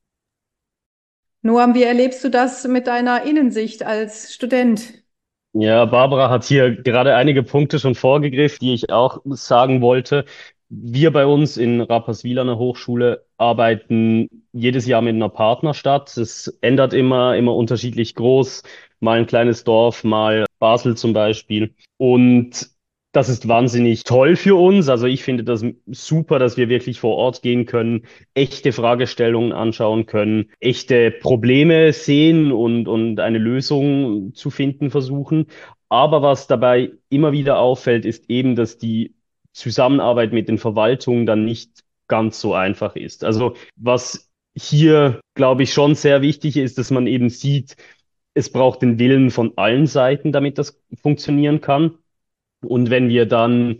Noam, wie erlebst du das mit deiner Innensicht als Student? Ja, Barbara hat hier gerade einige Punkte schon vorgegriffen, die ich auch sagen wollte. Wir bei uns in Rapperswil an der Hochschule arbeiten jedes Jahr mit einer Partnerstadt. Es ändert immer, immer unterschiedlich groß. Mal ein kleines Dorf, mal Basel zum Beispiel. Und das ist wahnsinnig toll für uns. Also ich finde das super, dass wir wirklich vor Ort gehen können, echte Fragestellungen anschauen können, echte Probleme sehen und, und eine Lösung zu finden versuchen. Aber was dabei immer wieder auffällt, ist eben, dass die Zusammenarbeit mit den Verwaltungen dann nicht ganz so einfach ist. Also was hier, glaube ich, schon sehr wichtig ist, dass man eben sieht, es braucht den Willen von allen Seiten, damit das funktionieren kann. Und wenn wir dann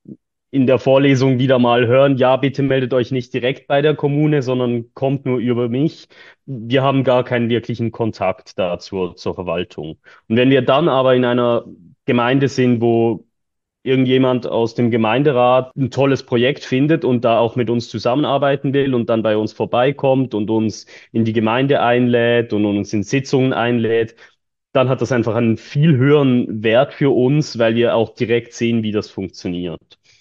in der Vorlesung wieder mal hören, ja, bitte meldet euch nicht direkt bei der Kommune, sondern kommt nur über mich. Wir haben gar keinen wirklichen Kontakt da zur, zur Verwaltung. Und wenn wir dann aber in einer Gemeinde sind, wo irgendjemand aus dem Gemeinderat ein tolles Projekt findet und da auch mit uns zusammenarbeiten will und dann bei uns vorbeikommt und uns in die Gemeinde einlädt und uns in Sitzungen einlädt, dann hat das einfach einen viel höheren Wert für uns, weil wir auch direkt sehen, wie das funktioniert.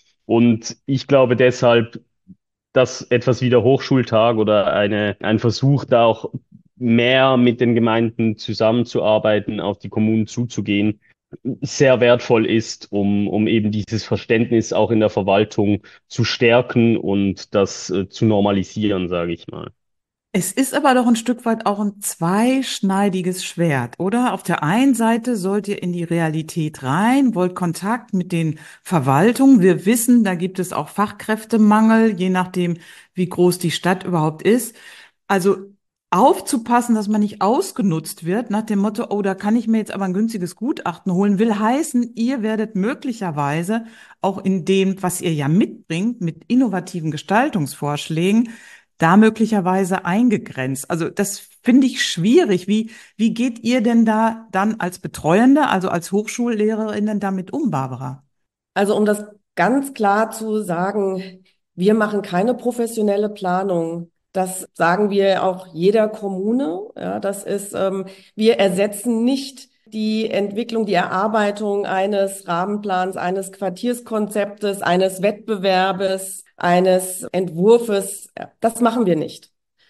Und ich glaube deshalb, dass etwas wie der Hochschultag oder eine, ein Versuch, da auch mehr mit den Gemeinden zusammenzuarbeiten, auf die Kommunen zuzugehen, sehr wertvoll ist, um, um eben dieses Verständnis auch in der Verwaltung zu stärken und das äh, zu normalisieren, sage ich mal. Es ist aber doch ein Stück weit auch ein zweischneidiges Schwert, oder? Auf der einen Seite sollt ihr in die Realität rein, wollt Kontakt mit den Verwaltungen. Wir wissen, da gibt es auch Fachkräftemangel, je nachdem, wie groß die Stadt überhaupt ist. Also aufzupassen, dass man nicht ausgenutzt wird, nach dem Motto, oh, da kann ich mir jetzt aber ein günstiges Gutachten holen, will heißen, ihr werdet möglicherweise auch in dem, was ihr ja mitbringt, mit innovativen Gestaltungsvorschlägen, da möglicherweise eingegrenzt. Also das finde ich schwierig. Wie, wie geht ihr denn da dann als Betreuende, also als Hochschullehrerinnen damit um, Barbara? Also um das ganz klar zu sagen, wir machen keine professionelle Planung. Das sagen wir auch jeder Kommune. Ja, das ist, ähm, wir ersetzen nicht die Entwicklung, die Erarbeitung eines Rahmenplans, eines Quartierskonzeptes, eines Wettbewerbes, eines Entwurfes. Ja, das machen wir nicht.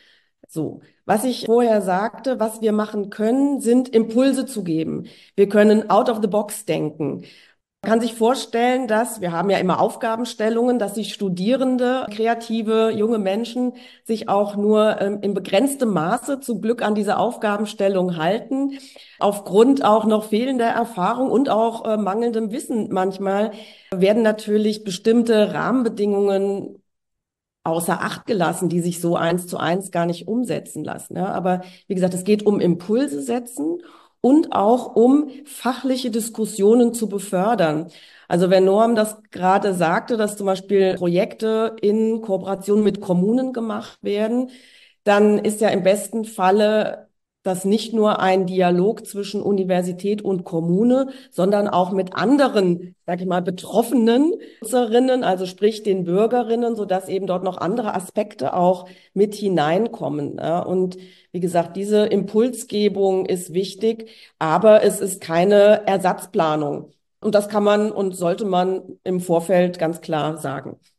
So. Was ich vorher sagte, was wir machen können, sind Impulse zu geben. Wir können out of the box denken. Man kann sich vorstellen, dass, wir haben ja immer Aufgabenstellungen, dass sich Studierende, kreative, junge Menschen sich auch nur ähm, in begrenztem Maße zum Glück an diese Aufgabenstellung halten, aufgrund auch noch fehlender Erfahrung und auch äh, mangelndem Wissen manchmal werden natürlich bestimmte Rahmenbedingungen außer Acht gelassen, die sich so eins zu eins gar nicht umsetzen lassen. Ja, aber wie gesagt, es geht um Impulse setzen und auch um fachliche Diskussionen zu befördern. Also wenn Noam das gerade sagte, dass zum Beispiel Projekte in Kooperation mit Kommunen gemacht werden, dann ist ja im besten Falle das nicht nur ein Dialog zwischen Universität und Kommune, sondern auch mit anderen, sag ich mal, betroffenen Nutzerinnen, also sprich den Bürgerinnen, sodass eben dort noch andere Aspekte auch mit hineinkommen. Ja. Und wie gesagt, diese Impulsgebung ist wichtig, aber es ist keine Ersatzplanung. Und das kann man und sollte man im Vorfeld ganz klar sagen.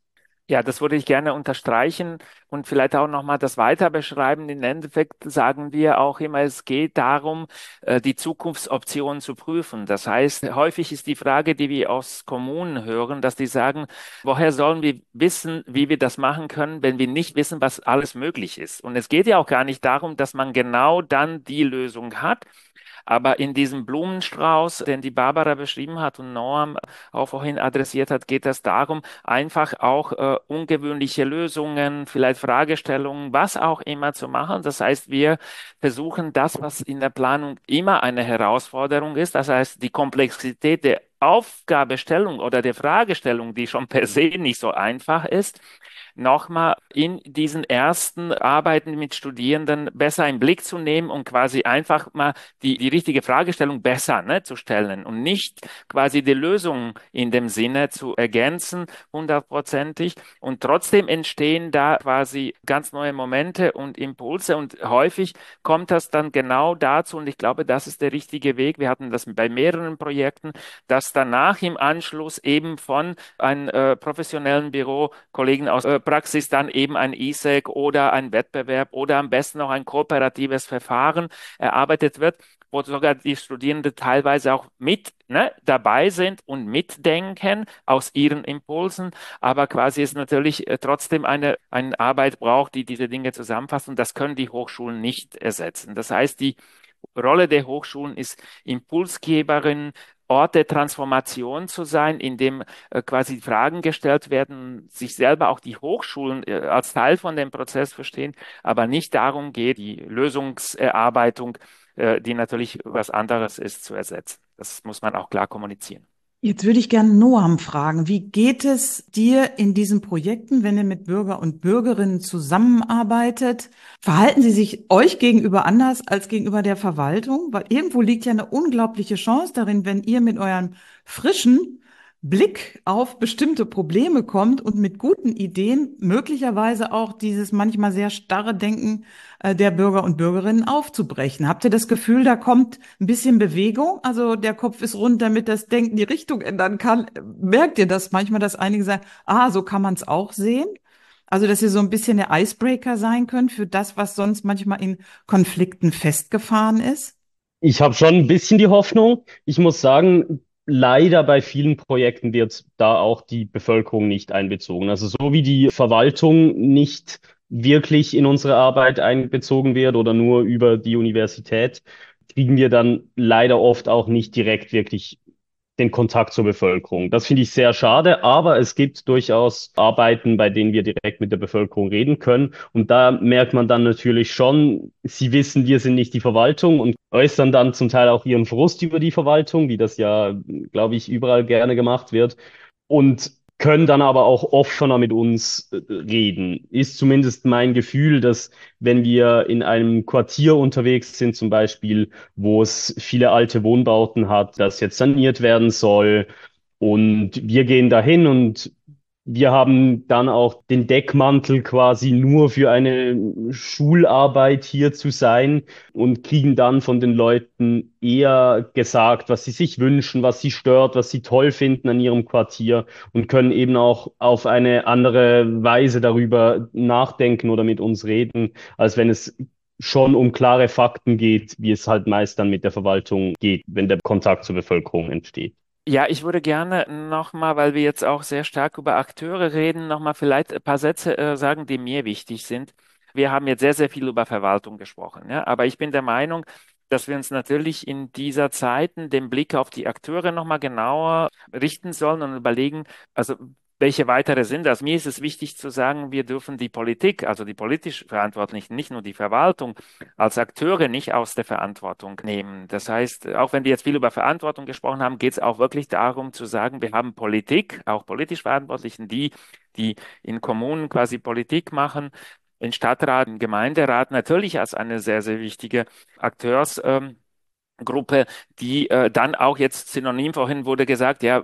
Ja, das würde ich gerne unterstreichen und vielleicht auch nochmal das weiter beschreiben. Im Endeffekt sagen wir auch immer, es geht darum, äh, die Zukunftsoptionen zu prüfen. Das heißt, häufig ist die Frage, die wir aus Kommunen hören, dass die sagen, woher sollen wir wissen, wie wir das machen können, wenn wir nicht wissen, was alles möglich ist? Und es geht ja auch gar nicht darum, dass man genau dann die Lösung hat. Aber in diesem Blumenstrauß, den die Barbara beschrieben hat und Noam auch vorhin adressiert hat, geht es darum, einfach auch äh, ungewöhnliche Lösungen, vielleicht Fragestellungen, was auch immer zu machen. Das heißt, wir versuchen das, was in der Planung immer eine Herausforderung ist, das heißt die Komplexität der Aufgabestellung oder der Fragestellung, die schon per se nicht so einfach ist, nochmal in diesen ersten Arbeiten mit Studierenden besser im Blick zu nehmen und quasi einfach mal die, die richtige Fragestellung besser, ne, zu stellen und nicht quasi die Lösung in dem Sinne zu ergänzen, hundertprozentig. Und trotzdem entstehen da quasi ganz neue Momente und Impulse und häufig kommt das dann genau dazu und ich glaube, das ist der richtige Weg. Wir hatten das bei mehreren Projekten, dass danach im Anschluss eben von einem äh, professionellen Büro Kollegen aus äh, Praxis dann eben ein I S E C oder ein Wettbewerb oder am besten noch ein kooperatives Verfahren erarbeitet wird, wo sogar die Studierenden teilweise auch mit, ne, dabei sind und mitdenken aus ihren Impulsen, aber quasi es natürlich äh, trotzdem eine, eine Arbeit braucht, die diese Dinge zusammenfasst und das können die Hochschulen nicht ersetzen. Das heißt, die Rolle der Hochschulen ist Impulsgeberin, Ort der Transformation zu sein, in dem äh, quasi Fragen gestellt werden, sich selber auch die Hochschulen äh, als Teil von dem Prozess verstehen, aber nicht darum geht, die Lösungserarbeitung, äh, die natürlich was anderes ist, zu ersetzen. Das muss man auch klar kommunizieren. Jetzt würde ich gerne Noam fragen, wie geht es dir in diesen Projekten, wenn ihr mit Bürger und Bürgerinnen zusammenarbeitet? Verhalten sie sich euch gegenüber anders als gegenüber der Verwaltung? Weil irgendwo liegt ja eine unglaubliche Chance darin, wenn ihr mit eurem frischen Blick auf bestimmte Probleme kommt und mit guten Ideen möglicherweise auch dieses manchmal sehr starre Denken äh, der Bürger und Bürgerinnen aufzubrechen. Habt ihr das Gefühl, da kommt ein bisschen Bewegung? Also der Kopf ist rund, damit das Denken die Richtung ändern kann. Merkt ihr das manchmal, dass einige sagen, ah, so kann man es auch sehen? Also, dass ihr so ein bisschen der Icebreaker sein könnt für das, was sonst manchmal in Konflikten festgefahren ist? Ich habe schon ein bisschen die Hoffnung. Ich muss sagen, leider bei vielen Projekten wird da auch die Bevölkerung nicht einbezogen. Also so wie die Verwaltung nicht wirklich in unsere Arbeit einbezogen wird oder nur über die Universität, kriegen wir dann leider oft auch nicht direkt wirklich den Kontakt zur Bevölkerung. Das finde ich sehr schade, aber es gibt durchaus Arbeiten, bei denen wir direkt mit der Bevölkerung reden können. Und da merkt man dann natürlich schon, sie wissen, wir sind nicht die Verwaltung und äußern dann zum Teil auch ihren Frust über die Verwaltung, wie das ja, glaube ich, überall gerne gemacht wird. Und können dann aber auch offener mit uns äh, reden. Ist zumindest mein Gefühl, dass wenn wir in einem Quartier unterwegs sind, zum Beispiel, wo es viele alte Wohnbauten hat, das jetzt saniert werden soll, und wir gehen dahin und wir haben dann auch den Deckmantel quasi nur für eine Schularbeit hier zu sein und kriegen dann von den Leuten eher gesagt, was sie sich wünschen, was sie stört, was sie toll finden an ihrem Quartier und können eben auch auf eine andere Weise darüber nachdenken oder mit uns reden, als wenn es schon um klare Fakten geht, wie es halt meist dann mit der Verwaltung geht, wenn der Kontakt zur Bevölkerung entsteht. Ja, ich würde gerne nochmal, weil wir jetzt auch sehr stark über Akteure reden, nochmal vielleicht ein paar Sätze äh, sagen, die mir wichtig sind. Wir haben jetzt sehr, sehr viel über Verwaltung gesprochen, ja, aber ich bin der Meinung, dass wir uns natürlich in dieser Zeiten den Blick auf die Akteure nochmal genauer richten sollen und überlegen, also welche weitere sind das? Mir ist es wichtig zu sagen, wir dürfen die Politik, also die politisch Verantwortlichen, nicht nur die Verwaltung, als Akteure nicht aus der Verantwortung nehmen. Das heißt, auch wenn wir jetzt viel über Verantwortung gesprochen haben, geht es auch wirklich darum zu sagen, wir haben Politik, auch politisch Verantwortlichen, die, die in Kommunen quasi Politik machen, in Stadtrat, im Gemeinderat natürlich als eine sehr, sehr wichtige Akteursgruppe, ähm, Gruppe, die äh, dann auch jetzt synonym vorhin wurde gesagt, ja,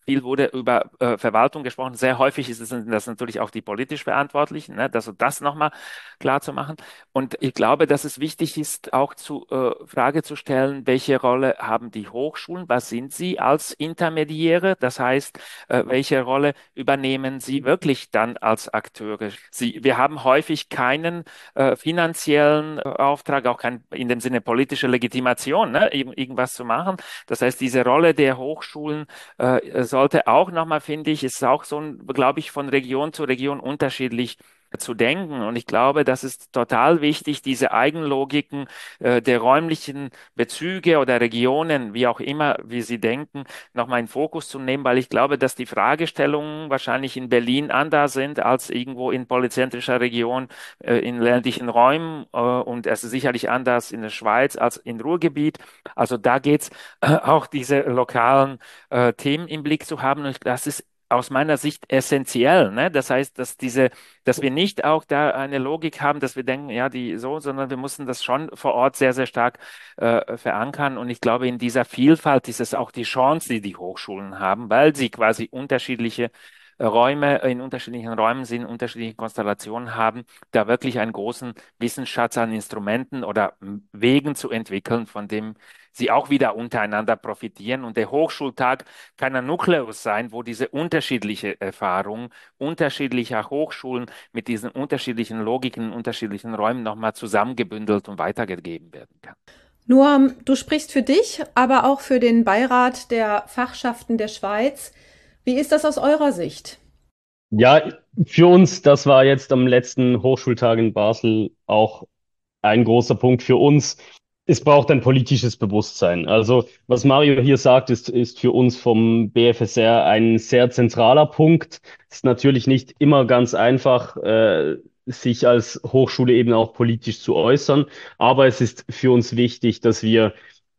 Viel wurde über äh, Verwaltung gesprochen. Sehr häufig ist es, sind das natürlich auch die politisch Verantwortlichen, ne? Das, das nochmal klar zu machen. Und ich glaube, dass es wichtig ist, auch zu äh, Frage zu stellen, welche Rolle haben die Hochschulen? Was sind sie als Intermediäre? Das heißt, äh, welche Rolle übernehmen sie wirklich dann als Akteure? Sie, wir haben häufig keinen äh, finanziellen äh, Auftrag, auch kein, in dem Sinne politische Legitimation, ne? Ir irgendwas zu machen. Das heißt, diese Rolle der Hochschulen äh, sollte auch nochmal, finde ich, ist auch so, glaube ich, von Region zu Region unterschiedlich zu denken. Und ich glaube, das ist total wichtig, diese Eigenlogiken äh, der räumlichen Bezüge oder Regionen, wie auch immer wir sie denken, nochmal in Fokus zu nehmen, weil ich glaube, dass die Fragestellungen wahrscheinlich in Berlin anders sind als irgendwo in polyzentrischer Region, äh, in ländlichen Räumen äh, und es ist sicherlich anders in der Schweiz als im Ruhrgebiet. Also da geht's äh, auch diese lokalen äh, Themen im Blick zu haben. Und das ist aus meiner Sicht essentiell, ne? Das heißt, dass diese, dass wir nicht auch da eine Logik haben, dass wir denken, ja, die so, sondern wir müssen das schon vor Ort sehr, sehr stark äh, verankern. Und ich glaube, in dieser Vielfalt ist es auch die Chance, die die Hochschulen haben, weil sie quasi unterschiedliche äh, Räume in unterschiedlichen Räumen sind, unterschiedliche Konstellationen haben, da wirklich einen großen Wissensschatz an Instrumenten oder m, Wegen zu entwickeln, von dem sie auch wieder untereinander profitieren. Und der Hochschultag kann ein Nukleus sein, wo diese unterschiedliche Erfahrung unterschiedlicher Hochschulen mit diesen unterschiedlichen Logiken, unterschiedlichen Räumen nochmal zusammengebündelt und weitergegeben werden kann. Noam, du sprichst für dich, aber auch für den Beirat der Fachschaften der Schweiz. Wie ist das aus eurer Sicht? Ja, für uns, das war jetzt am letzten Hochschultag in Basel auch ein großer Punkt für uns. Es braucht ein politisches Bewusstsein. Also, was Mario hier sagt, ist, ist für uns vom B F S R ein sehr zentraler Punkt. Es ist natürlich nicht immer ganz einfach, äh, sich als Hochschule eben auch politisch zu äußern, aber es ist für uns wichtig, dass wir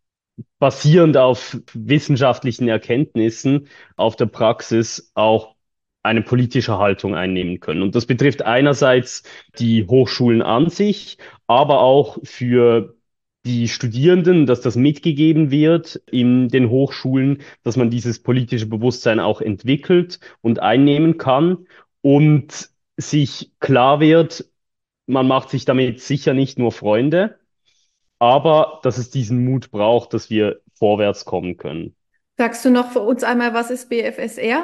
basierend auf wissenschaftlichen Erkenntnissen, auf der Praxis auch eine politische Haltung einnehmen können. Und das betrifft einerseits die Hochschulen an sich, aber auch für die Studierenden, dass das mitgegeben wird in den Hochschulen, dass man dieses politische Bewusstsein auch entwickelt und einnehmen kann und sich klar wird, man macht sich damit sicher nicht nur Freunde, aber dass es diesen Mut braucht, dass wir vorwärts kommen können. Sagst du noch für uns einmal, was ist B F S R?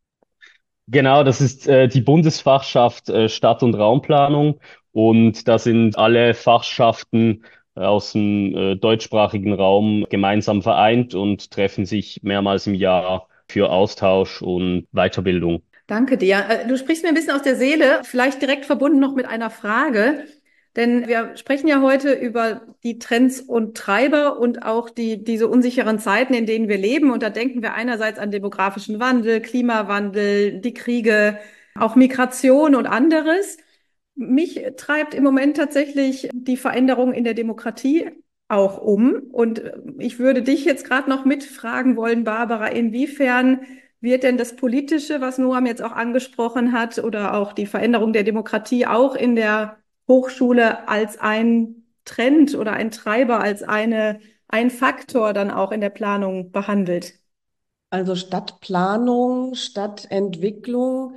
Genau, das ist äh, die Bundesfachschaft äh, Stadt- und Raumplanung und da sind alle Fachschaften äh, aus dem äh, deutschsprachigen Raum gemeinsam vereint und treffen sich mehrmals im Jahr für Austausch und Weiterbildung. Danke dir. Äh, Du sprichst mir ein bisschen aus der Seele, vielleicht direkt verbunden noch mit einer Frage. Denn wir sprechen ja heute über die Trends und Treiber und auch die, diese unsicheren Zeiten, in denen wir leben. Und da denken wir einerseits an demografischen Wandel, Klimawandel, die Kriege, auch Migration und anderes. Mich treibt im Moment tatsächlich die Veränderung in der Demokratie auch um. Und ich würde dich jetzt gerade noch mitfragen wollen, Barbara, inwiefern wird denn das Politische, was Noam jetzt auch angesprochen hat, oder auch die Veränderung der Demokratie auch in der Hochschule als ein Trend oder ein Treiber, als eine, ein Faktor dann auch in der Planung behandelt? Also Stadtplanung, Stadtentwicklung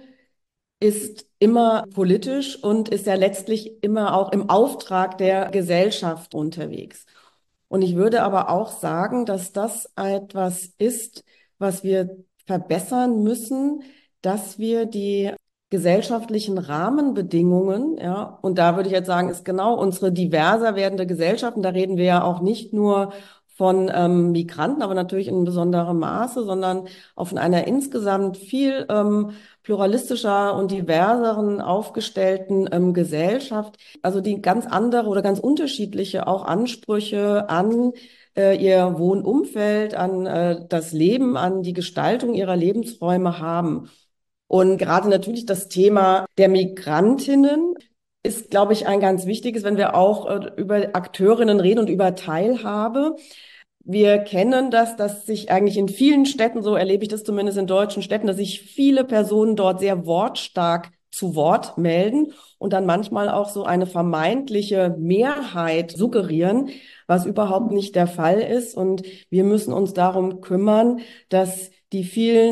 ist immer politisch und ist ja letztlich immer auch im Auftrag der Gesellschaft unterwegs. Und ich würde aber auch sagen, dass das etwas ist, was wir verbessern müssen, dass wir die gesellschaftlichen Rahmenbedingungen, ja, und da würde ich jetzt sagen, ist genau unsere diverser werdende Gesellschaft, und da reden wir ja auch nicht nur von ähm, Migranten, aber natürlich in besonderem Maße, sondern auch von einer insgesamt viel ähm, pluralistischer und diverseren aufgestellten ähm, Gesellschaft, also die ganz andere oder ganz unterschiedliche auch Ansprüche an äh, ihr Wohnumfeld, an äh, das Leben, an die Gestaltung ihrer Lebensräume haben. Und gerade natürlich das Thema der Migrantinnen ist, glaube ich, ein ganz wichtiges, wenn wir auch äh, über Akteurinnen reden und über Teilhabe. Wir kennen das, dass sich eigentlich in vielen Städten, so erlebe ich das zumindest in deutschen Städten, dass sich viele Personen dort sehr wortstark zu Wort melden und dann manchmal auch so eine vermeintliche Mehrheit suggerieren, was überhaupt nicht der Fall ist. Und wir müssen uns darum kümmern, dass die vielen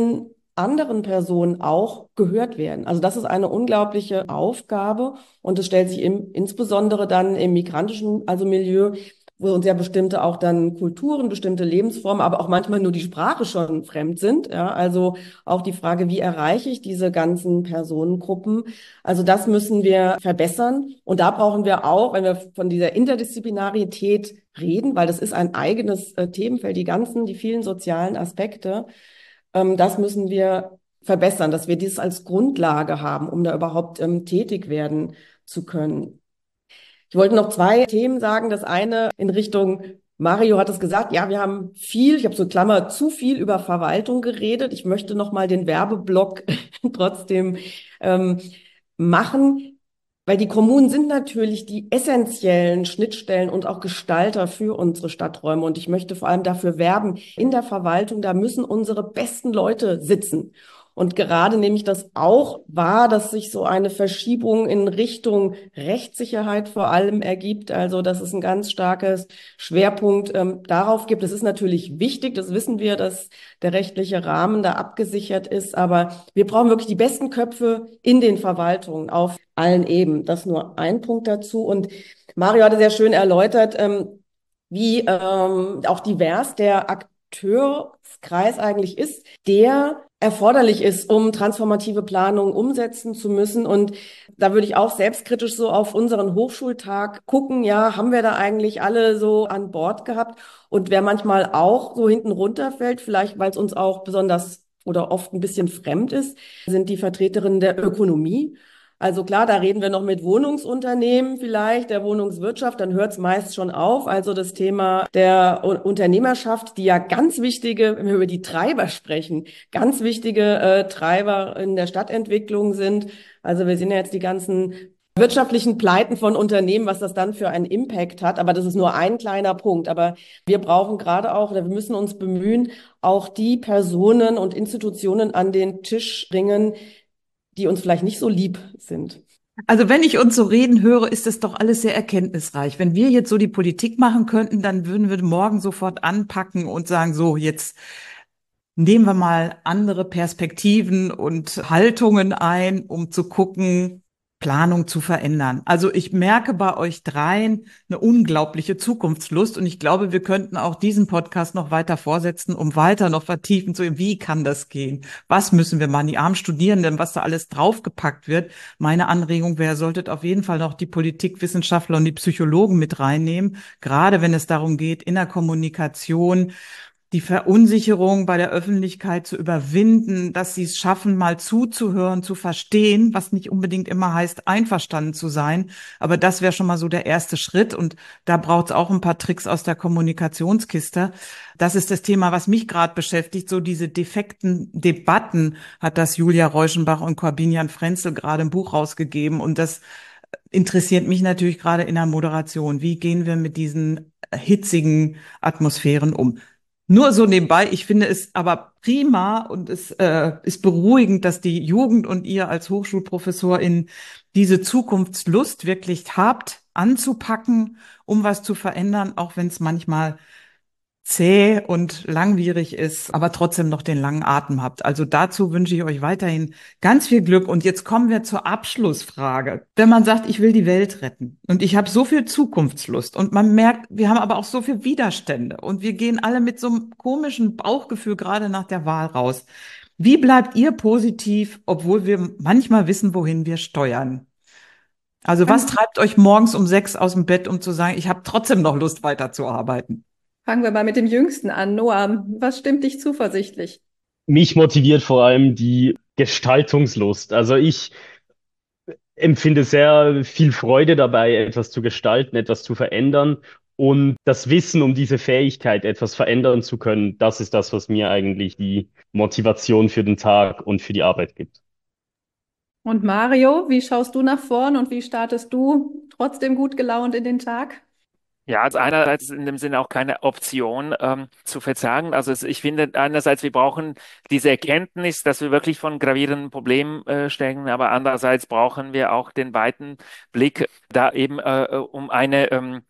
anderen Personen auch gehört werden. Also das ist eine unglaubliche Aufgabe und es stellt sich im, insbesondere dann im migrantischen, also Milieu, wo uns ja bestimmte auch dann Kulturen, bestimmte Lebensformen, aber auch manchmal nur die Sprache schon fremd sind. Ja, also auch die Frage, wie erreiche ich diese ganzen Personengruppen? Also das müssen wir verbessern. Und da brauchen wir auch, wenn wir von dieser Interdisziplinarität reden, weil das ist ein eigenes äh, Themenfeld, die ganzen, die vielen sozialen Aspekte, ähm, das müssen wir verbessern, dass wir dies als Grundlage haben, um da überhaupt ähm, tätig werden zu können. Ich wollte noch zwei Themen sagen. Das eine in Richtung, Mario hat es gesagt, ja, wir haben viel, ich habe so Klammer, zu viel über Verwaltung geredet. Ich möchte noch mal den Werbeblock trotzdem ähm, machen, weil die Kommunen sind natürlich die essentiellen Schnittstellen und auch Gestalter für unsere Stadträume. Und ich möchte vor allem dafür werben, in der Verwaltung, da müssen unsere besten Leute sitzen. Und gerade nehme ich das auch wahr, dass sich so eine Verschiebung in Richtung Rechtssicherheit vor allem ergibt. Also, dass es ein ganz starkes Schwerpunkt ähm, darauf gibt. Es ist natürlich wichtig, das wissen wir, dass der rechtliche Rahmen da abgesichert ist. Aber wir brauchen wirklich die besten Köpfe in den Verwaltungen auf allen Ebenen. Das nur ein Punkt dazu. Und Mario hatte sehr schön erläutert, ähm, wie ähm, auch divers der Akteuskreis eigentlich ist, der erforderlich ist, um transformative Planungen umsetzen zu müssen. Und da würde ich auch selbstkritisch so auf unseren Hochschultag gucken, ja, haben wir da eigentlich alle so an Bord gehabt? Und wer manchmal auch so hinten runterfällt, vielleicht weil es uns auch besonders oder oft ein bisschen fremd ist, sind die Vertreterinnen der Ökonomie. Also klar, da reden wir noch mit Wohnungsunternehmen vielleicht, der Wohnungswirtschaft, dann hört es meist schon auf. Also das Thema der U- Unternehmerschaft, die ja ganz wichtige, wenn wir über die Treiber sprechen, ganz wichtige äh, Treiber in der Stadtentwicklung sind. Also wir sehen ja jetzt die ganzen wirtschaftlichen Pleiten von Unternehmen, was das dann für einen Impact hat. Aber das ist nur ein kleiner Punkt. Aber wir brauchen gerade auch, oder wir müssen uns bemühen, auch die Personen und Institutionen an den Tisch bringen, die uns vielleicht nicht so lieb sind. Also wenn ich uns so reden höre, ist das doch alles sehr erkenntnisreich. Wenn wir jetzt so die Politik machen könnten, dann würden wir morgen sofort anpacken und sagen, so, jetzt nehmen wir mal andere Perspektiven und Haltungen ein, um zu gucken, Planung zu verändern. Also ich merke bei euch dreien eine unglaubliche Zukunftslust und ich glaube, wir könnten auch diesen Podcast noch weiter fortsetzen, um weiter noch vertiefen zu, wie kann das gehen? Was müssen wir machen? Die armen Studierenden, was da alles draufgepackt wird. Meine Anregung wäre, solltet auf jeden Fall noch die Politikwissenschaftler und die Psychologen mit reinnehmen, gerade wenn es darum geht, in der Kommunikation die Verunsicherung bei der Öffentlichkeit zu überwinden, dass sie es schaffen, mal zuzuhören, zu verstehen, was nicht unbedingt immer heißt, einverstanden zu sein. Aber das wäre schon mal so der erste Schritt. Und da braucht es auch ein paar Tricks aus der Kommunikationskiste. Das ist das Thema, was mich gerade beschäftigt. So diese defekten Debatten hat das Julia Reuschenbach und Corbinian Frenzel gerade im Buch rausgegeben. Und das interessiert mich natürlich gerade in der Moderation. Wie gehen wir mit diesen hitzigen Atmosphären um? Nur so nebenbei, ich finde es aber prima und es äh, ist beruhigend, dass die Jugend und ihr als Hochschulprofessorin diese Zukunftslust wirklich habt, anzupacken, um was zu verändern, auch wenn es manchmal zäh und langwierig ist, aber trotzdem noch den langen Atem habt. Also dazu wünsche ich euch weiterhin ganz viel Glück. Und jetzt kommen wir zur Abschlussfrage. Wenn man sagt, ich will die Welt retten und ich habe so viel Zukunftslust und man merkt, wir haben aber auch so viel Widerstände und wir gehen alle mit so einem komischen Bauchgefühl gerade nach der Wahl raus. Wie bleibt ihr positiv, obwohl wir manchmal wissen, wohin wir steuern? Also was treibt euch morgens um sechs aus dem Bett, um zu sagen, ich habe trotzdem noch Lust weiterzuarbeiten? Fangen wir mal mit dem Jüngsten an. Noah, was stimmt dich zuversichtlich? Mich motiviert vor allem die Gestaltungslust. Also ich empfinde sehr viel Freude dabei, etwas zu gestalten, etwas zu verändern. Und das Wissen um diese Fähigkeit, etwas verändern zu können, das ist das, was mir eigentlich die Motivation für den Tag und für die Arbeit gibt. Und Mario, wie schaust du nach vorn und wie startest du trotzdem gut gelaunt in den Tag? Ja, also einerseits ist in dem Sinne auch keine Option ähm, zu verzagen. Also es, ich finde einerseits, wir brauchen diese Erkenntnis, dass wir wirklich von gravierenden Problemen äh, stecken, aber andererseits brauchen wir auch den weiten Blick, da eben äh, um eine ähm,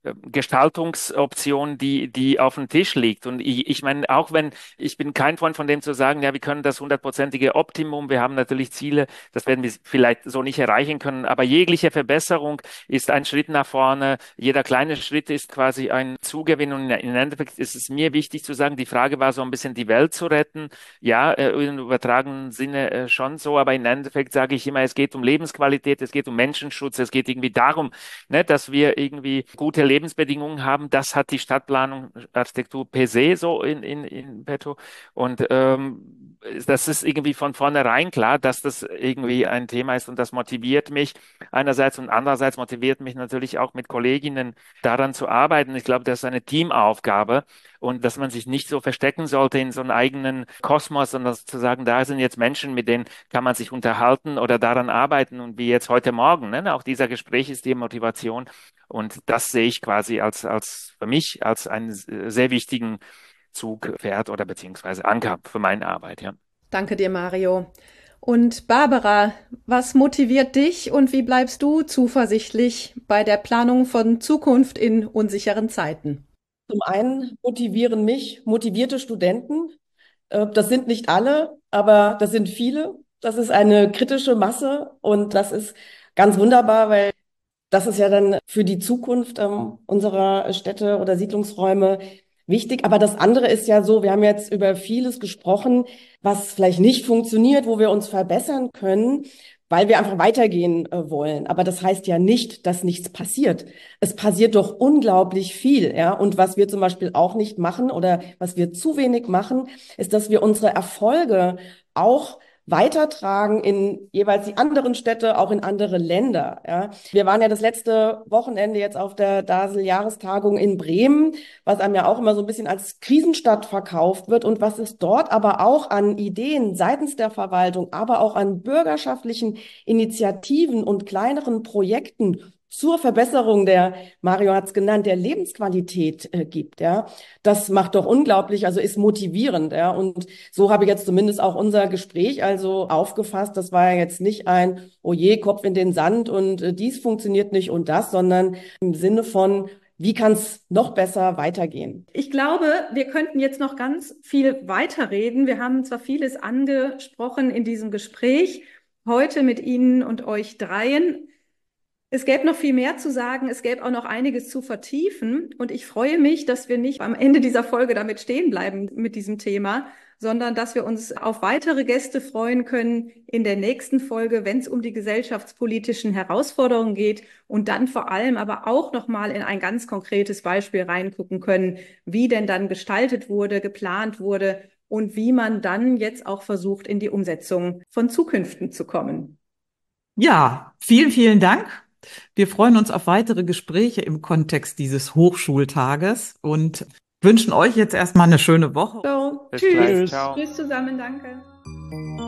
Gestaltungsoption, die, die auf dem Tisch liegt. Und ich, ich meine, auch wenn, ich bin kein Freund von dem zu sagen, ja, wir können das hundertprozentige Optimum, wir haben natürlich Ziele, das werden wir vielleicht so nicht erreichen können, aber jegliche Verbesserung ist ein Schritt nach vorne. Jeder kleine Schritt ist quasi ein Zugewinn und im Endeffekt ist es mir wichtig zu sagen, die Frage war so ein bisschen die Welt zu retten. Ja, im übertragenen Sinne schon so, aber im Endeffekt sage ich immer, es geht um Lebensqualität, es geht um Menschenschutz, es geht irgendwie darum, ne, dass wir irgendwie gute Lebensbedingungen haben. Das hat die Stadtplanung, Architektur per se so in, in, in petto. Und ähm, das ist irgendwie von vornherein klar, dass das irgendwie ein Thema ist und das motiviert mich einerseits und andererseits motiviert mich natürlich auch mit Kolleginnen daran zu arbeiten. Ich glaube, das ist eine Teamaufgabe und dass man sich nicht so verstecken sollte in so einem eigenen Kosmos, sondern zu sagen, da sind jetzt Menschen, mit denen kann man sich unterhalten oder daran arbeiten und wie jetzt heute Morgen, ne? Auch dieser Gespräch ist die Motivation und das sehe ich quasi als, als für mich als einen sehr wichtigen Zugpferd oder beziehungsweise Anker für meine Arbeit, ja. Danke dir, Mario. Und Barbara, was motiviert dich und wie bleibst du zuversichtlich bei der Planung von Zukunft in unsicheren Zeiten? Zum einen motivieren mich motivierte Studenten. Äh, Das sind nicht alle, aber das sind viele. Das ist eine kritische Masse und das ist ganz wunderbar, weil das ist ja dann für die Zukunft ähm, unserer Städte oder Siedlungsräume wichtig. Aber das andere ist ja so, wir haben jetzt über vieles gesprochen, was vielleicht nicht funktioniert, wo wir uns verbessern können, weil wir einfach weitergehen äh, wollen. Aber das heißt ja nicht, dass nichts passiert. Es passiert doch unglaublich viel, ja. Und was wir zum Beispiel auch nicht machen oder was wir zu wenig machen, ist, dass wir unsere Erfolge auch weitertragen in jeweils die anderen Städte, auch in andere Länder. Ja. Wir waren ja das letzte Wochenende jetzt auf der D A S L-Jahrestagung in Bremen, was einem ja auch immer so ein bisschen als Krisenstadt verkauft wird und was es dort aber auch an Ideen seitens der Verwaltung, aber auch an bürgerschaftlichen Initiativen und kleineren Projekten zur Verbesserung der, Mario hat es genannt, der Lebensqualität äh, gibt, ja. Das macht doch unglaublich, also ist motivierend, ja. Und so habe ich jetzt zumindest auch unser Gespräch also aufgefasst. Das war ja jetzt nicht ein, oh je, Kopf in den Sand und äh, dies funktioniert nicht und das, sondern im Sinne von, wie kann es noch besser weitergehen? Ich glaube, wir könnten jetzt noch ganz viel weiterreden. Wir haben zwar vieles angesprochen in diesem Gespräch, heute mit Ihnen und euch dreien. Es gäbe noch viel mehr zu sagen, es gäbe auch noch einiges zu vertiefen und ich freue mich, dass wir nicht am Ende dieser Folge damit stehen bleiben mit diesem Thema, sondern dass wir uns auf weitere Gäste freuen können in der nächsten Folge, wenn es um die gesellschaftspolitischen Herausforderungen geht und dann vor allem aber auch nochmal in ein ganz konkretes Beispiel reingucken können, wie denn dann gestaltet wurde, geplant wurde und wie man dann jetzt auch versucht, in die Umsetzung von Zukünften zu kommen. Ja, vielen, vielen Dank. Wir freuen uns auf weitere Gespräche im Kontext dieses Hochschultages und wünschen euch jetzt erstmal eine schöne Woche. So, Bis tschüss. gleich, ciao. Tschüss zusammen, danke.